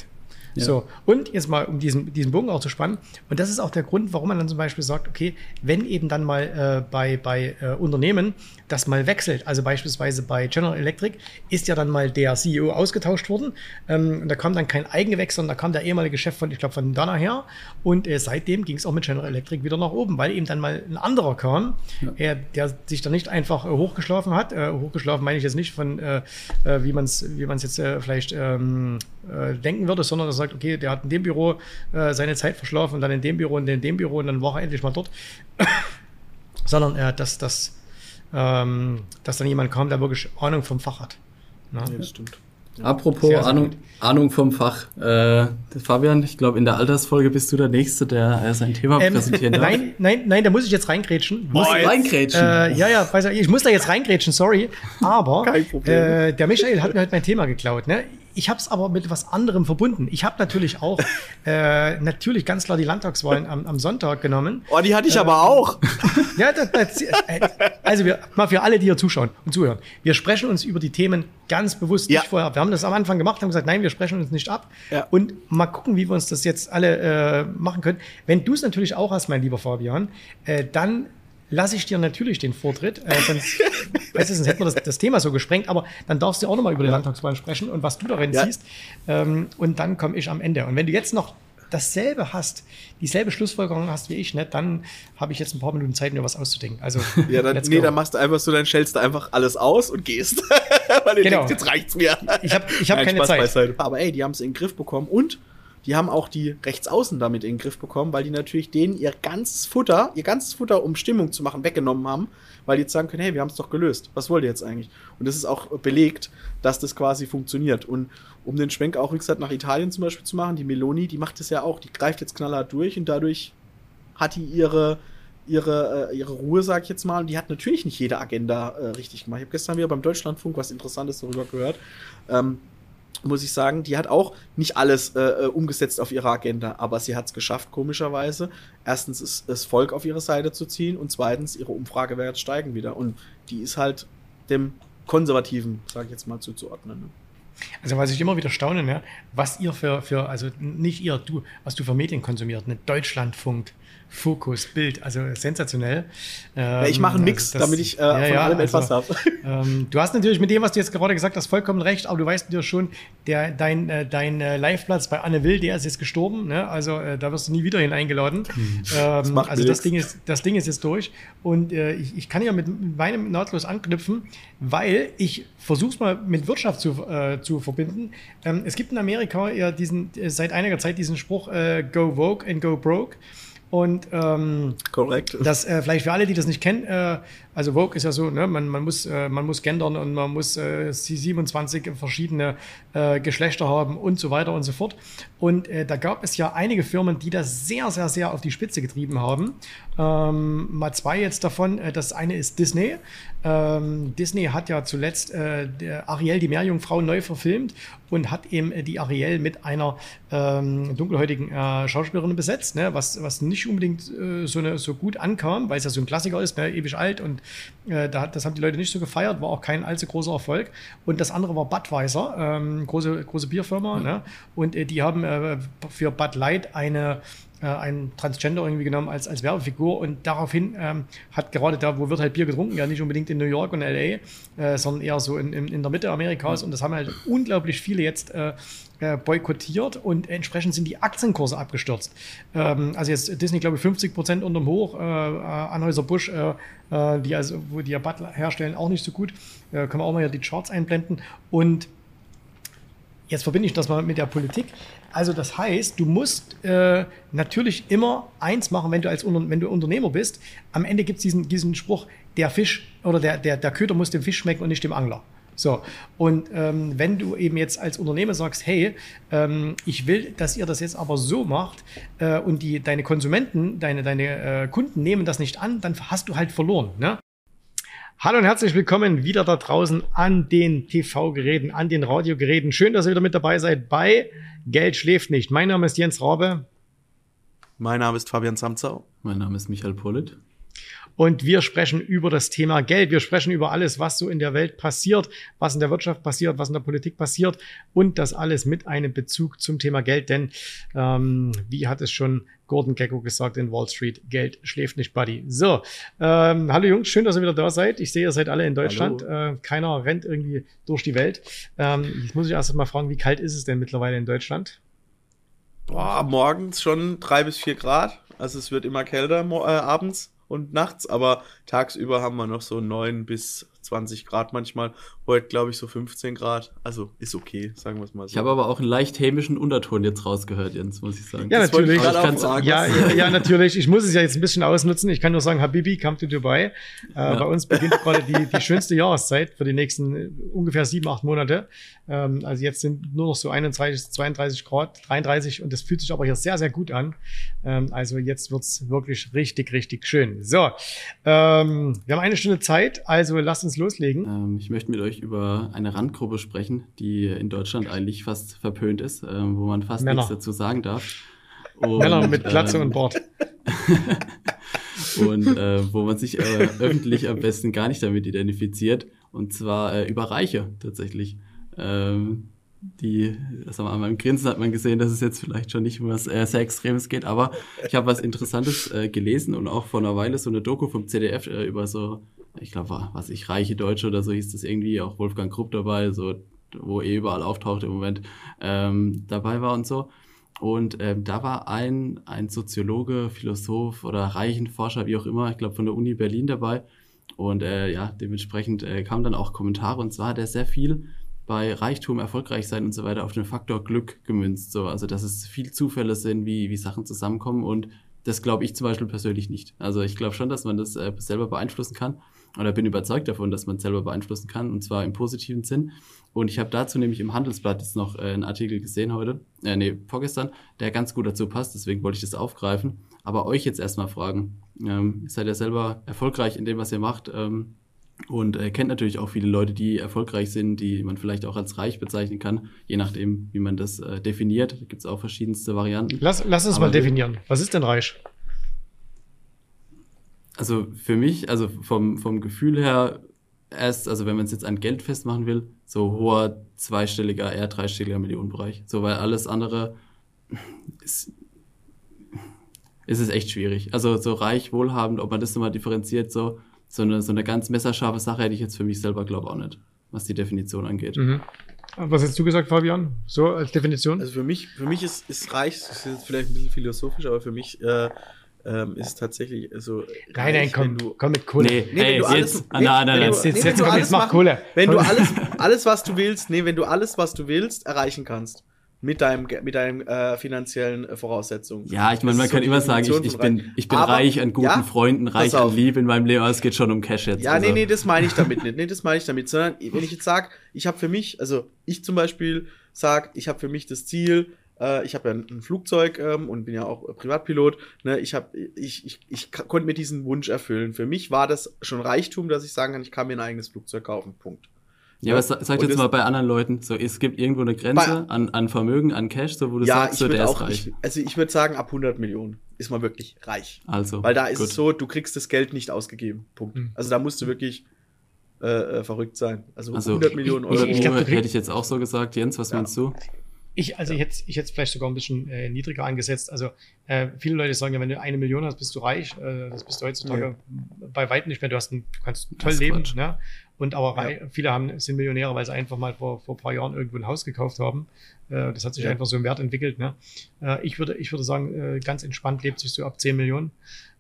Ja. So, und jetzt mal, um diesen, diesen Bogen auch zu spannen, und das ist auch der Grund, warum man dann zum Beispiel sagt, okay, wenn eben dann mal äh, bei, bei äh, Unternehmen das mal wechselt, also beispielsweise bei General Electric ist ja dann mal der C E O ausgetauscht worden, ähm, und da kam dann kein Eigengewächs, sondern da kam der ehemalige Chef von, ich glaube, von Dana her, und äh, seitdem ging es auch mit General Electric wieder nach oben, weil eben dann mal ein anderer kam, ja. äh, der sich dann nicht einfach äh, hochgeschlafen hat, äh, hochgeschlafen meine ich jetzt nicht von, äh, äh, wie man es wie man's jetzt äh, vielleicht ähm, äh, denken würde, sondern er sagt, okay, der hat in dem Büro äh, seine Zeit verschlafen und dann in dem Büro und in dem Büro und dann war er endlich mal dort. Sondern äh, dass, dass, ähm, dass dann jemand kam, der wirklich Ahnung vom Fach hat. Ja, ja das stimmt. Apropos sehr, sehr Ahnung, Ahnung vom Fach. Äh, Fabian, ich glaube, in der Altersfolge bist du der Nächste, der äh, sein Thema ähm, präsentieren darf. Nein, nein, nein, da muss ich jetzt reingrätschen. Muss ich reingrätschen? Äh, ja, ja, weiß ich, ich muss da jetzt reingrätschen, sorry. Aber äh, der Michael hat mir halt mein Thema geklaut. Ne? Ich habe es aber mit was anderem verbunden. Ich habe natürlich auch äh, natürlich ganz klar die Landtagswahlen am, am Sonntag genommen. Oh, die hatte ich äh, aber auch. Ja, das, das, also wir, mal für alle, die hier zuschauen und zuhören. Wir sprechen uns über die Themen ganz bewusst ja. nicht vorher ab. Wir haben das am Anfang gemacht, haben gesagt, nein, wir sprechen uns nicht ab. Ja. Und mal gucken, wie wir uns das jetzt alle äh, machen können. Wenn du es natürlich auch hast, mein lieber Fabian, äh, dann lasse ich dir natürlich den Vortritt, äh, sonst, weißt du, sonst hätten wir das, das Thema so gesprengt, aber dann darfst du auch nochmal über die Landtagswahlen sprechen und was du darin ja. siehst. Ähm, und dann komme ich am Ende. Und wenn du jetzt noch dasselbe hast, dieselbe Schlussfolgerung hast wie ich, ne, dann habe ich jetzt ein paar Minuten Zeit, mir was auszudenken. Also, ja, dann, nee, dann machst du einfach so, dann stellst du einfach alles aus und gehst. Weil du genau. denkst, jetzt reicht's mir. Ich habe ich hab keine Spaß Zeit. Aber ey, die haben es in den Griff bekommen und die haben auch die Rechtsaußen damit in den Griff bekommen, weil die natürlich denen ihr ganzes Futter, ihr ganzes Futter, um Stimmung zu machen, weggenommen haben, weil die jetzt sagen können, hey, wir haben es doch gelöst. Was wollt ihr jetzt eigentlich? Und das ist auch belegt, dass das quasi funktioniert. Und um den Schwenk auch, wie gesagt, nach Italien zum Beispiel zu machen, die Meloni, die macht das ja auch, die greift jetzt knallhart durch und dadurch hat die ihre, ihre, äh, ihre Ruhe, sag ich jetzt mal. Und die hat natürlich nicht jede Agenda äh, richtig gemacht. Ich habe gestern wieder beim Deutschlandfunk was Interessantes darüber gehört. Ähm, muss ich sagen, die hat auch nicht alles äh, umgesetzt auf ihrer Agenda, aber sie hat es geschafft, komischerweise, erstens ist das Volk auf ihre Seite zu ziehen und zweitens, ihre Umfragewerte steigen wieder und die ist halt dem Konservativen, sage ich jetzt mal, zuzuordnen. Ne? Also was ich immer wieder staune, ne, was ihr für, für, also nicht ihr, du, was du für Medien konsumiert, ne, Deutschlandfunk, Fokus, Bild, also sensationell. Ähm, ja, ich mache einen Mix, also das, damit ich äh, ja, von ja, allem also, etwas habe. Ähm, du hast natürlich mit dem, was du jetzt gerade gesagt hast, vollkommen recht, aber du weißt natürlich schon, der, dein, äh, dein äh, Live-Platz bei Anne Will, der ist jetzt gestorben, ne? Also äh, da wirst du nie wieder hin eingeladen. Hm. Ähm, das also das Ding, ist, das Ding ist jetzt durch und äh, ich, ich kann ja mit meinem nahtlos anknüpfen, weil ich versuche es mal mit Wirtschaft zu, äh, zu verbinden. Ähm, es gibt in Amerika ja diesen, äh, seit einiger Zeit diesen Spruch, äh, go woke and go broke. Und ähm, korrekt. Das äh, vielleicht für alle, die das nicht kennen, äh, also Vogue ist ja so, ne, man, man muss äh, man muss gendern und man muss äh, siebenundzwanzig verschiedene äh, Geschlechter haben und so weiter und so fort. Und äh, da gab es ja einige Firmen, die das sehr, sehr, sehr auf die Spitze getrieben haben. Ähm, mal zwei jetzt davon. Äh, das eine ist Disney. Ähm, Disney hat ja zuletzt äh, Ariel, die Meerjungfrau, neu verfilmt und hat eben äh, die Ariel mit einer ähm, dunkelhäutigen äh, Schauspielerin besetzt, ne, was, was nicht unbedingt äh, so, eine, so gut ankam, weil es ja so ein Klassiker ist, ne, ewig alt und äh, da, das haben die Leute nicht so gefeiert, war auch kein allzu großer Erfolg. Und das andere war Budweiser, ähm, große, große Bierfirma, mhm. ne, und äh, die haben äh, für Bud Light eine ein Transgender irgendwie genommen als, als Werbefigur und daraufhin ähm, hat gerade da, wo wird halt Bier getrunken, ja nicht unbedingt in New York und L A, äh, sondern eher so in, in, in der Mitte Amerikas und das haben halt unglaublich viele jetzt äh, äh, boykottiert und entsprechend sind die Aktienkurse abgestürzt. Ähm, also jetzt Disney, glaube ich, fünfzig Prozent unterm Hoch, äh, Anheuser-Busch, äh, äh, die also, wo die ja Bud herstellen, auch nicht so gut. Äh, können wir auch mal hier die Charts einblenden und jetzt verbinde ich das mal mit der Politik. Also das heißt, du musst äh, natürlich immer eins machen, wenn du als Unter- wenn du Unternehmer bist. Am Ende gibt es diesen, diesen Spruch, der Fisch oder der, der, der Köder muss dem Fisch schmecken und nicht dem Angler. So, und ähm, wenn du eben jetzt als Unternehmer sagst, hey, ähm, ich will, dass ihr das jetzt aber so macht äh, und die, deine Konsumenten, deine, deine äh, Kunden nehmen das nicht an, dann hast du halt verloren, ne? Hallo und herzlich willkommen wieder da draußen an den T V-Geräten, an den Radiogeräten. Schön, dass ihr wieder mit dabei seid bei Geld schläft nicht. Mein Name ist Jens Rabe. Mein Name ist Fabian Samzau. Mein Name ist Michael Pollitt. und wir sprechen über das Thema Geld. Wir sprechen über alles, was so in der Welt passiert, was in der Wirtschaft passiert, was in der Politik passiert und das alles mit einem Bezug zum Thema Geld, denn ähm, wie hat es schon Gordon Gekko gesagt in Wall Street, Geld schläft nicht, Buddy. So, ähm, hallo Jungs, schön, dass ihr wieder da seid. Ich sehe, ihr seid alle in Deutschland. Äh, keiner rennt irgendwie durch die Welt. Ähm, jetzt muss ich erst mal fragen, wie kalt ist es denn mittlerweile in Deutschland? Boah, morgens schon drei bis vier Grad. Also es wird immer kälter mo- äh, abends und nachts, aber tagsüber haben wir noch so neun bis zwanzig Grad manchmal. Heute, glaube ich, so fünfzehn Grad. Also ist okay, sagen wir es mal so. Ich habe aber auch einen leicht hämischen Unterton jetzt rausgehört, Jens, muss ich sagen. Ja, Das wollte natürlich. ich gerade Ich auch kann's- fragen. Ja, ja, ja, natürlich. Ich muss es ja jetzt ein bisschen ausnutzen. Ich kann nur sagen, Habibi, come to Dubai. Äh, Bei uns beginnt gerade die, die schönste Jahreszeit für die nächsten äh, ungefähr sieben, acht Monate. Ähm, also jetzt sind nur noch so einunddreißig, zweiunddreißig Grad, dreiunddreißig und das fühlt sich aber hier sehr, sehr gut an. Ähm, also jetzt wird's wirklich richtig, richtig schön. So, ähm, wir haben eine Stunde Zeit, also lasst uns loslegen. Ähm, ich möchte mit euch über eine Randgruppe sprechen, die in Deutschland eigentlich fast verpönt ist, ähm, wo man fast Männer. nichts dazu sagen darf. Und, Männer mit Glatze ähm, und Bart. und äh, wo man sich äh, öffentlich am besten gar nicht damit identifiziert, und zwar äh, über Reiche tatsächlich. Ähm, die, also an meinem Grinsen hat man gesehen, dass es jetzt vielleicht schon nicht um was äh, sehr Extremes geht, aber ich habe was Interessantes äh, gelesen und auch vor einer Weile so eine Doku vom Z D F äh, über so, ich glaube, was ich, reiche Deutsche oder so hieß das irgendwie, auch Wolfgang Krupp dabei, so, wo eh überall auftaucht im Moment, ähm, dabei war und so. Und ähm, da war ein, ein Soziologe, Philosoph oder Reichenforscher, wie auch immer, ich glaube von der Uni Berlin dabei. Und äh, ja, dementsprechend äh, kamen dann auch Kommentare, und zwar hat er sehr viel bei Reichtum, erfolgreich sein und so weiter auf den Faktor Glück gemünzt. So, also dass es viel Zufälle sind, wie, wie Sachen zusammenkommen, und das glaube ich zum Beispiel persönlich nicht. Also ich glaube schon, dass man das äh, selber beeinflussen kann, oder bin überzeugt davon, dass man es selber beeinflussen kann, und zwar im positiven Sinn. Und ich habe dazu nämlich im Handelsblatt jetzt noch äh, einen Artikel gesehen heute, äh, nee, vorgestern, der ganz gut dazu passt, deswegen wollte ich das aufgreifen. Aber euch jetzt erstmal fragen, ähm, ihr seid ja selber erfolgreich in dem, was ihr macht, ähm, und äh, kennt natürlich auch viele Leute, die erfolgreich sind, die man vielleicht auch als reich bezeichnen kann, je nachdem, wie man das äh, definiert. Da gibt es auch verschiedenste Varianten. Lass, lass uns Aber mal definieren. Was ist denn reich? Also für mich, also vom, vom Gefühl her, erst, also wenn man es jetzt an Geld festmachen will, so hoher zweistelliger, eher dreistelliger Millionenbereich. So, weil alles andere ist, ist es echt schwierig. Also so reich, wohlhabend, ob man das nochmal differenziert, so, so eine, so eine ganz messerscharfe Sache hätte ich jetzt für mich selber, glaube auch nicht, was die Definition angeht. Mhm. Was hast du gesagt, Fabian? So als Definition? Also für mich, für mich ist, ist reich, das ist jetzt vielleicht ein bisschen philosophisch, aber für mich äh, ähm, ist tatsächlich so. Nein, nein, reich, komm, wenn du, komm mit Kohle. Nee, Nee, wenn ey, du jetzt, alles- jetzt, nee, na, na, wenn na, du- Jetzt, nee, jetzt, wenn jetzt, du komm, alles jetzt mach machen- Kohle. Wenn du alles, alles, was du willst, nee, wenn du alles, was du willst, erreichen kannst. Mit deinem, Ge- mit deinen äh, finanziellen äh, Voraussetzungen. Ja, ich meine, Das man ist kann so immer die sagen, ich, Definition ich von bin, ich bin Aber- reich an guten ja, Freunden, reich pass auf. an Liebe in meinem Leben, aber es geht schon um Cash jetzt. Ja, also. nee, nee, das meine ich damit nicht. Nee, das meine ich damit. Sondern wenn ich jetzt sage, ich habe für mich, also ich zum Beispiel sage, ich habe für mich das Ziel, äh, ich habe ja ein, ein Flugzeug ähm, und bin ja auch Privatpilot. Ne, ich, hab, ich, ich, ich k- konnte mir diesen Wunsch erfüllen. Für mich war das schon Reichtum, dass ich sagen kann, ich kann mir ein eigenes Flugzeug kaufen. Punkt. Ja, aber sag sag Und jetzt das- mal bei anderen Leuten, so, es gibt irgendwo eine Grenze Bei- an, an Vermögen, an Cash, so, wo du Ja, sagst, ich so, würde der ist auch, reich. ich, also ich würde sagen, ab hundert Millionen ist man wirklich reich. Also, Weil da ist gut. es so, du kriegst das Geld nicht ausgegeben. Punkt. Mhm. Also da musst du wirklich äh, äh, verrückt sein. Also, Also, hundert Millionen ich- Euro. ich glaub, du krieg- hätte ich jetzt auch so gesagt. Jens, was Ja. meinst du? Ich, also ich hätte ich hätte es vielleicht sogar ein bisschen äh, niedriger angesetzt. Also äh, viele Leute sagen ja, wenn du eine Million hast, bist du reich. Äh, das bist du heutzutage bei weitem nicht mehr. Du hast ein, du kannst toll Das ist leben. Quatsch. Ne? Und aber rei- viele haben, sind Millionäre, weil sie einfach mal vor, vor ein paar Jahren irgendwo ein Haus gekauft haben. Äh, das hat sich Ja. einfach so im Wert entwickelt. Ne? Äh, ich würde ich würde sagen, äh, ganz entspannt lebt sich so ab zehn Millionen.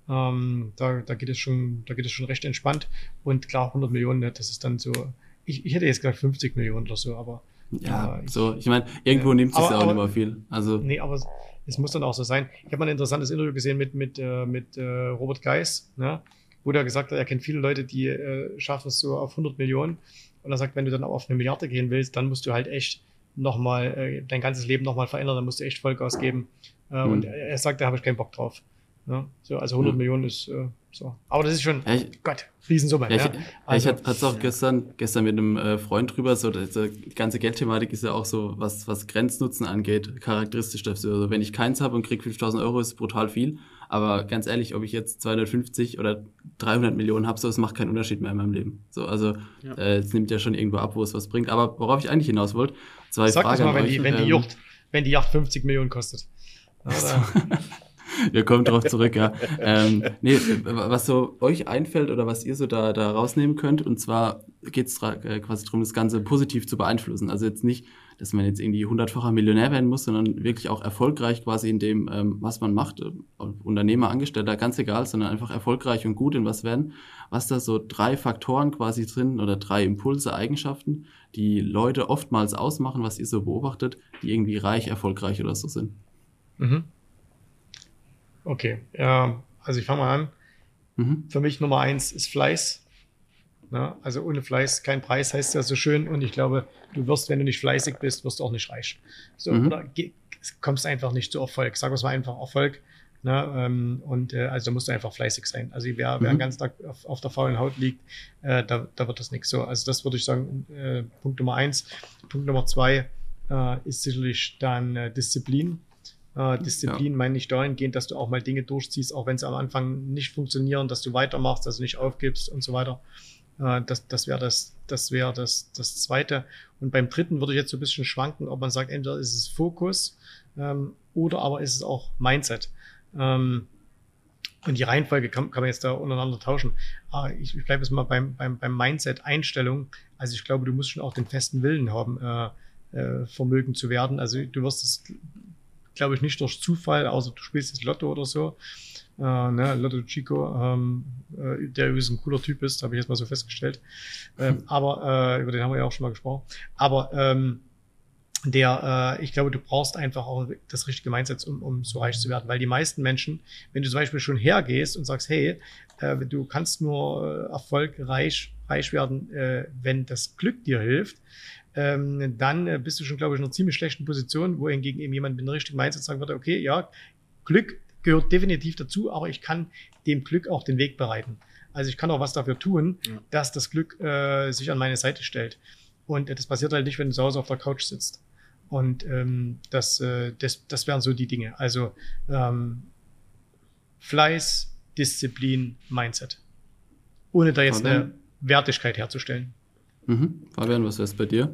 Ähm, da, da geht es schon, da geht es schon recht entspannt. Und klar, hundert Millionen, ne, das ist dann so, ich, ich hätte jetzt gesagt fünfzig Millionen oder so, aber Ja, Ja, ich- so, ich meine, irgendwo Ja. nimmt sich Aber- auch aber- nicht mehr viel. Also, nee, aber es, es muss dann auch so sein. Ich habe mal ein interessantes Interview gesehen mit, mit, äh, mit äh, Robert Geis, ne? Wo der gesagt hat, er kennt viele Leute, die äh, schaffen es so auf hundert Millionen. Und er sagt, wenn du dann auf eine Milliarde gehen willst, dann musst du halt echt nochmal äh, dein ganzes Leben nochmal verändern, dann musst du echt Vollgas geben. Äh, Mhm. Und er, er sagt, da habe ich keinen Bock drauf. Ja, so, also hundert Ja. Millionen ist äh, so. Aber das ist schon, Ja, ich- Gott, Riesensumme. Ja, ich, ja. ich Also, hatte es auch gestern, gestern mit einem äh, Freund drüber, so diese, die ganze Geldthematik ist ja auch so, was, was Grenznutzen angeht, charakteristisch dafür. Also wenn ich keins habe und krieg fünftausend Euro, ist brutal viel. Aber ganz ehrlich, ob ich jetzt zweihundertfünfzig oder dreihundert Millionen habe, so, es macht keinen Unterschied mehr in meinem Leben. So, also Ja. äh, es nimmt ja schon irgendwo ab, wo es was bringt. Aber worauf ich eigentlich hinaus wollte, zwar die sag das Frage mal, an wenn euch, die, wenn, die ähm, Yacht, wenn die Yacht fünfzig Millionen kostet. Oder? Wir kommen drauf zurück, ja. Ähm, nee, was so euch einfällt oder was ihr so da, da rausnehmen könnt, und zwar geht es äh, quasi darum, das Ganze positiv zu beeinflussen. Also jetzt nicht, dass man jetzt irgendwie hundertfacher Millionär werden muss, sondern wirklich auch erfolgreich quasi in dem, ähm, was man macht, äh, Unternehmer, Angestellter, ganz egal, sondern einfach erfolgreich und gut in was werden. Was da so drei Faktoren quasi drin oder drei Impulse, Eigenschaften, die Leute oftmals ausmachen, was ihr so beobachtet, die irgendwie reich, erfolgreich oder so sind. Mhm. Okay, ja, also ich fange mal an. Mhm. Für mich Nummer eins ist Fleiß. Na, also ohne Fleiß kein Preis, heißt ja so schön. Und ich glaube, du wirst, wenn du nicht fleißig bist, wirst du auch nicht reich. So, Mhm. oder ge- kommst einfach nicht zu Erfolg. Sagen wir es mal einfach Erfolg. Na, ähm, und äh, also da musst du einfach fleißig sein. Also wer, wer Mhm. den ganzen Tag auf, auf der faulen Haut liegt, äh, da, da wird das nichts. So, also das würde ich sagen, äh, Punkt Nummer eins. Punkt Nummer zwei äh, ist sicherlich dann äh, Disziplin. Äh, Disziplin meine ich dahingehend, dass du auch mal Dinge durchziehst, auch wenn sie am Anfang nicht funktionieren, dass du weitermachst, dass du nicht aufgibst und so weiter. Äh, das das wäre das, das, wäre das, das Zweite. Und beim Dritten würde ich jetzt so ein bisschen schwanken, ob man sagt, entweder ist es Fokus ähm, oder aber ist es auch Mindset. Ähm, und die Reihenfolge kann, kann man jetzt da untereinander tauschen. Aber ich, ich bleibe jetzt mal beim, beim, beim Mindset-Einstellung. Also ich glaube, du musst schon auch den festen Willen haben, äh, äh, Vermögen zu werden. Also du wirst es, glaube ich, nicht durch Zufall, außer du spielst jetzt Lotto oder so. Äh, ne, Lotto Chico, ähm, äh, der übrigens ein cooler Typ ist, habe ich jetzt mal so festgestellt. Ähm, aber äh, über den haben wir ja auch schon mal gesprochen. Aber ähm, der, äh, ich glaube, du brauchst einfach auch das richtige Mindset, um, um so reich zu werden. Weil die meisten Menschen, wenn du zum Beispiel schon hergehst und sagst, hey, äh, du kannst nur äh, erfolgreich reich werden, äh, wenn das Glück dir hilft, ähm, dann äh, bist du schon, glaube ich, in einer ziemlich schlechten Position, wohingegen eben jemand mit einem richtigen Mindset sagen würde, okay, ja, Glück gehört definitiv dazu, aber ich kann dem Glück auch den Weg bereiten. Also ich kann auch was dafür tun, Ja. dass das Glück äh, sich an meine Seite stellt. Und äh, das passiert halt nicht, wenn du zu Hause auf der Couch sitzt. Und ähm, das, äh, das, das wären so die Dinge. Also ähm, Fleiß, Disziplin, Mindset. Ohne da jetzt Fabian? eine Wertigkeit herzustellen. Mhm. Fabian, was wär's bei dir?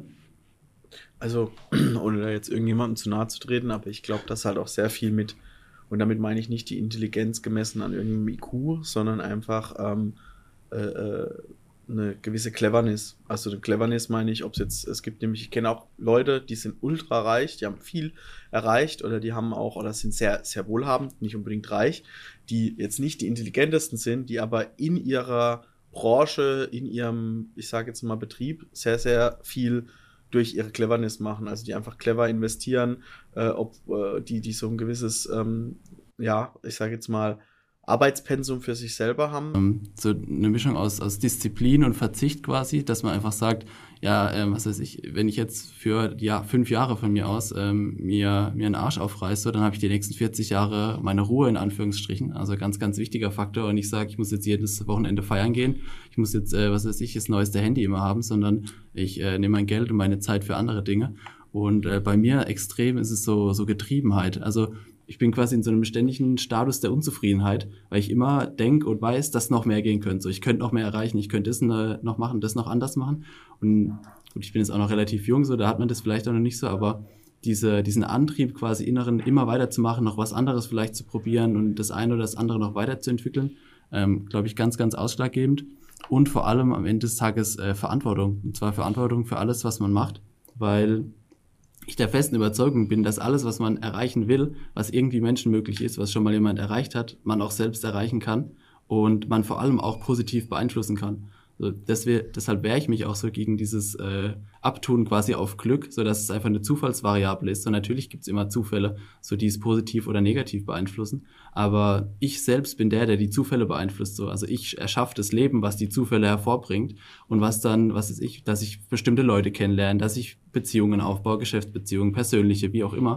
Also, ohne da jetzt irgendjemandem zu nahe zu treten, aber ich glaube, das halt auch sehr viel mit, und damit meine ich nicht die Intelligenz gemessen an irgendeinem I Q, sondern einfach ähm, äh, äh, eine gewisse Cleverness. Also eine Cleverness meine ich, ob es jetzt, es gibt nämlich, ich kenne auch Leute, die sind ultra reich, die haben viel erreicht oder die haben auch, oder sind sehr, sehr wohlhabend, nicht unbedingt reich, die jetzt nicht die intelligentesten sind, die aber in ihrer Branche, in ihrem, ich sage jetzt mal Betrieb, sehr, sehr viel durch ihre Cleverness machen, also die einfach clever investieren, äh, ob äh, die, die so ein gewisses, ähm, ja, ich sage jetzt mal, Arbeitspensum für sich selber haben. Ähm, so eine Mischung aus, aus Disziplin und Verzicht quasi, dass man einfach sagt, ja, ähm, was weiß ich, wenn ich jetzt für ja, fünf Jahre von mir aus ähm, mir, mir einen Arsch aufreiße, dann habe ich die nächsten vierzig Jahre meine Ruhe in Anführungsstrichen. Also ganz, ganz wichtiger Faktor. Und ich sage, ich muss jetzt jedes Wochenende feiern gehen. Ich muss jetzt, äh, was weiß ich, das neueste Handy immer haben, sondern ich äh, nehme mein Geld und meine Zeit für andere Dinge. Und äh, bei mir extrem ist es so, so Getriebenheit. Also ich bin quasi in so einem ständigen Status der Unzufriedenheit, weil ich immer denke und weiß, dass noch mehr gehen könnte. So, ich könnte noch mehr erreichen, ich könnte das äh, noch machen, das noch anders machen. Und gut, ich bin jetzt auch noch relativ jung, so da hat man das vielleicht auch noch nicht so, aber diese, diesen Antrieb quasi inneren, immer weiterzumachen, noch was anderes vielleicht zu probieren und das eine oder das andere noch weiterzuentwickeln, ähm, glaube ich, ganz, ganz ausschlaggebend. Und vor allem am Ende des Tages äh, Verantwortung. Und zwar Verantwortung für alles, was man macht, weil ich der festen Überzeugung bin, dass alles, was man erreichen will, was irgendwie menschenmöglich ist, was schon mal jemand erreicht hat, man auch selbst erreichen kann und man vor allem auch positiv beeinflussen kann. So, deswegen, deshalb wehre ich mich auch so gegen dieses äh, Abtun quasi auf Glück, so dass es einfach eine Zufallsvariable ist. Und natürlich gibt es immer Zufälle, so die es positiv oder negativ beeinflussen. Aber ich selbst bin der, der die Zufälle beeinflusst. So, also ich erschaffe das Leben, was die Zufälle hervorbringt und was dann, was ist ich, dass ich bestimmte Leute kennenlerne, dass ich Beziehungen aufbaue, Geschäftsbeziehungen, persönliche, wie auch immer.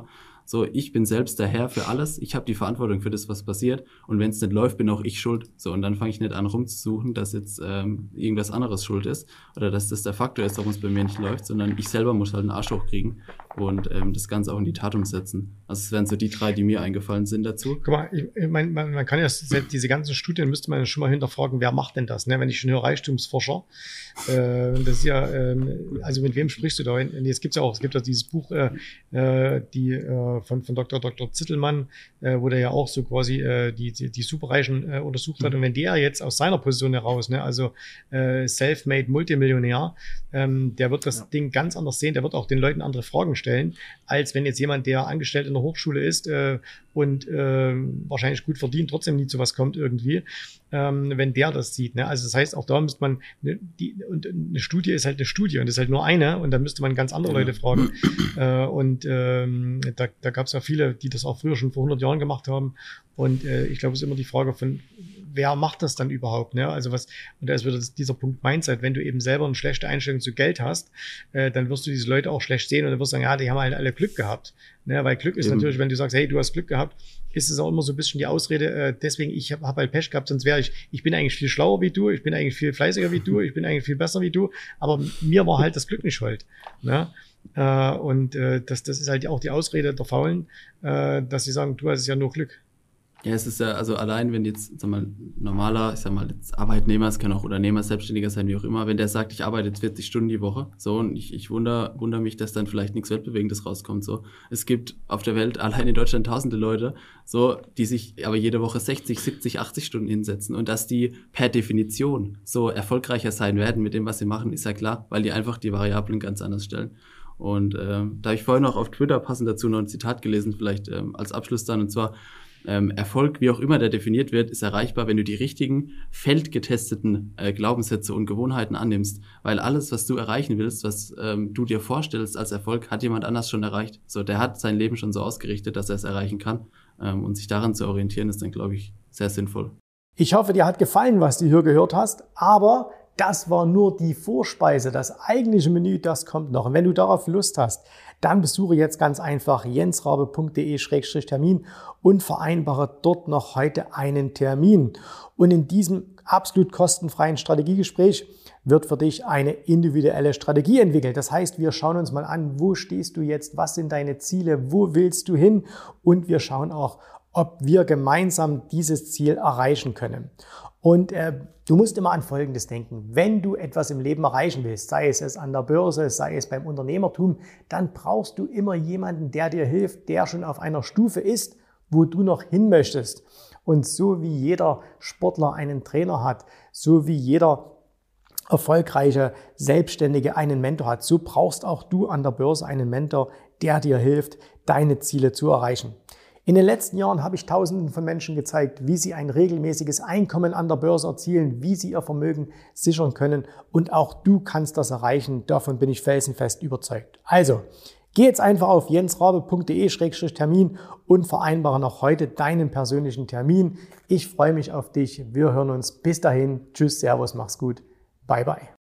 So, ich bin selbst der Herr für alles, ich habe die Verantwortung für das, was passiert und wenn es nicht läuft, bin auch ich schuld. So, und dann fange ich nicht an rumzusuchen, dass jetzt ähm, irgendwas anderes schuld ist oder dass das der Faktor ist, warum es bei mir nicht läuft, sondern ich selber muss halt einen Arsch hochkriegen und ähm, das Ganze auch in die Tat umsetzen. Also es wären so die drei, die mir eingefallen sind dazu. Guck mal, ich, ich mein, man, man kann ja diese ganzen Studien, müsste man schon mal hinterfragen, wer macht denn das? Ne? Wenn ich schon höre, Reichtumsforscher, äh, das ist ja, ähm, also mit wem sprichst du da? Jetzt gibt es ja auch, es gibt ja dieses Buch, äh, die äh, von, von Doktor Doktor Zittelmann, äh, wo der ja auch so quasi äh, die, die, die Superreichen äh, untersucht hat. Und wenn der jetzt aus seiner Position heraus, ne, also äh, self-made Multimillionär, ähm, der wird das ja. Ding ganz anders sehen, der wird auch den Leuten andere Fragen stellen, als wenn jetzt jemand, der angestellt in der Hochschule ist äh, und äh, wahrscheinlich gut verdient, trotzdem nie zu was kommt irgendwie, ähm, wenn der das sieht. Ne? Also das heißt, auch da müsste man, ne, die, und eine Studie ist halt eine Studie und das ist halt nur eine und da müsste man ganz andere Leute fragen. Äh, und ähm, da, da gab es ja viele, die das auch früher schon vor hundert Jahren gemacht haben und äh, ich glaube, es ist immer die Frage von, wer macht das dann überhaupt? Ne? Also was, und da ist wieder das, dieser Punkt Mindset, wenn du eben selber eine schlechte Einstellung zu Geld hast, äh, dann wirst du diese Leute auch schlecht sehen und dann wirst du sagen, ja, die haben halt alle Glück gehabt. Ne? Weil Glück ist eben. Natürlich, wenn du sagst, hey, du hast Glück gehabt, ist es auch immer so ein bisschen die Ausrede, äh, deswegen, ich habe hab halt Pech gehabt, sonst wäre ich, ich bin eigentlich viel schlauer wie du, ich bin eigentlich viel fleißiger wie du, ich bin eigentlich viel besser wie du, aber mir war halt das Glück nicht schuld. Ne? Äh, und äh, das, das ist halt auch die Ausrede der Faulen, äh, dass sie sagen, du hast ja nur Glück. Ja, es ist ja, also allein, wenn jetzt, sag mal, normaler, ich sag mal, jetzt Arbeitnehmer, es kann auch Unternehmer, Selbstständiger sein, wie auch immer, wenn der sagt, ich arbeite jetzt vierzig Stunden die Woche, so, und ich, ich wundere, wundere mich, dass dann vielleicht nichts Weltbewegendes rauskommt, so. Es gibt auf der Welt, allein in Deutschland, tausende Leute, so, die sich aber jede Woche sechzig, siebzig, achtzig Stunden hinsetzen und dass die per Definition so erfolgreicher sein werden mit dem, was sie machen, ist ja klar, weil die einfach die Variablen ganz anders stellen. Und äh, da habe ich vorhin noch auf Twitter passend dazu noch ein Zitat gelesen, vielleicht ähm, als Abschluss dann, und zwar, Ähm, Erfolg, wie auch immer der definiert wird, ist erreichbar, wenn du die richtigen, feldgetesteten äh, Glaubenssätze und Gewohnheiten annimmst. Weil alles, was du erreichen willst, was ähm, du dir vorstellst als Erfolg, hat jemand anders schon erreicht. So, der hat sein Leben schon so ausgerichtet, dass er es erreichen kann. Ähm, und sich daran zu orientieren, ist dann, glaube ich, sehr sinnvoll. Ich hoffe, dir hat gefallen, was du hier gehört hast, aber das war nur die Vorspeise. Das eigentliche Menü, das kommt noch. Und wenn du darauf Lust hast, dann besuche jetzt ganz einfach jensrabe punkt de Schrägstrich Termin und vereinbare dort noch heute einen Termin. Und in diesem absolut kostenfreien Strategiegespräch wird für dich eine individuelle Strategie entwickelt. Das heißt, wir schauen uns mal an, wo stehst du jetzt, was sind deine Ziele, wo willst du hin, und wir schauen auch, ob wir gemeinsam dieses Ziel erreichen können. Und äh, du musst immer an Folgendes denken. Wenn du etwas im Leben erreichen willst, sei es an der Börse, sei es beim Unternehmertum, dann brauchst du immer jemanden, der dir hilft, der schon auf einer Stufe ist, wo du noch hin möchtest. Und so wie jeder Sportler einen Trainer hat, so wie jeder erfolgreiche Selbstständige einen Mentor hat, so brauchst auch du an der Börse einen Mentor, der dir hilft, deine Ziele zu erreichen. In den letzten Jahren habe ich Tausenden von Menschen gezeigt, wie sie ein regelmäßiges Einkommen an der Börse erzielen, wie sie ihr Vermögen sichern können, und auch du kannst das erreichen. Davon bin ich felsenfest überzeugt. Also, geh jetzt einfach auf jensrabe punkt de Schrägstrich Termin und vereinbare noch heute deinen persönlichen Termin. Ich freue mich auf dich. Wir hören uns. Bis dahin. Tschüss, Servus, mach's gut. Bye, bye.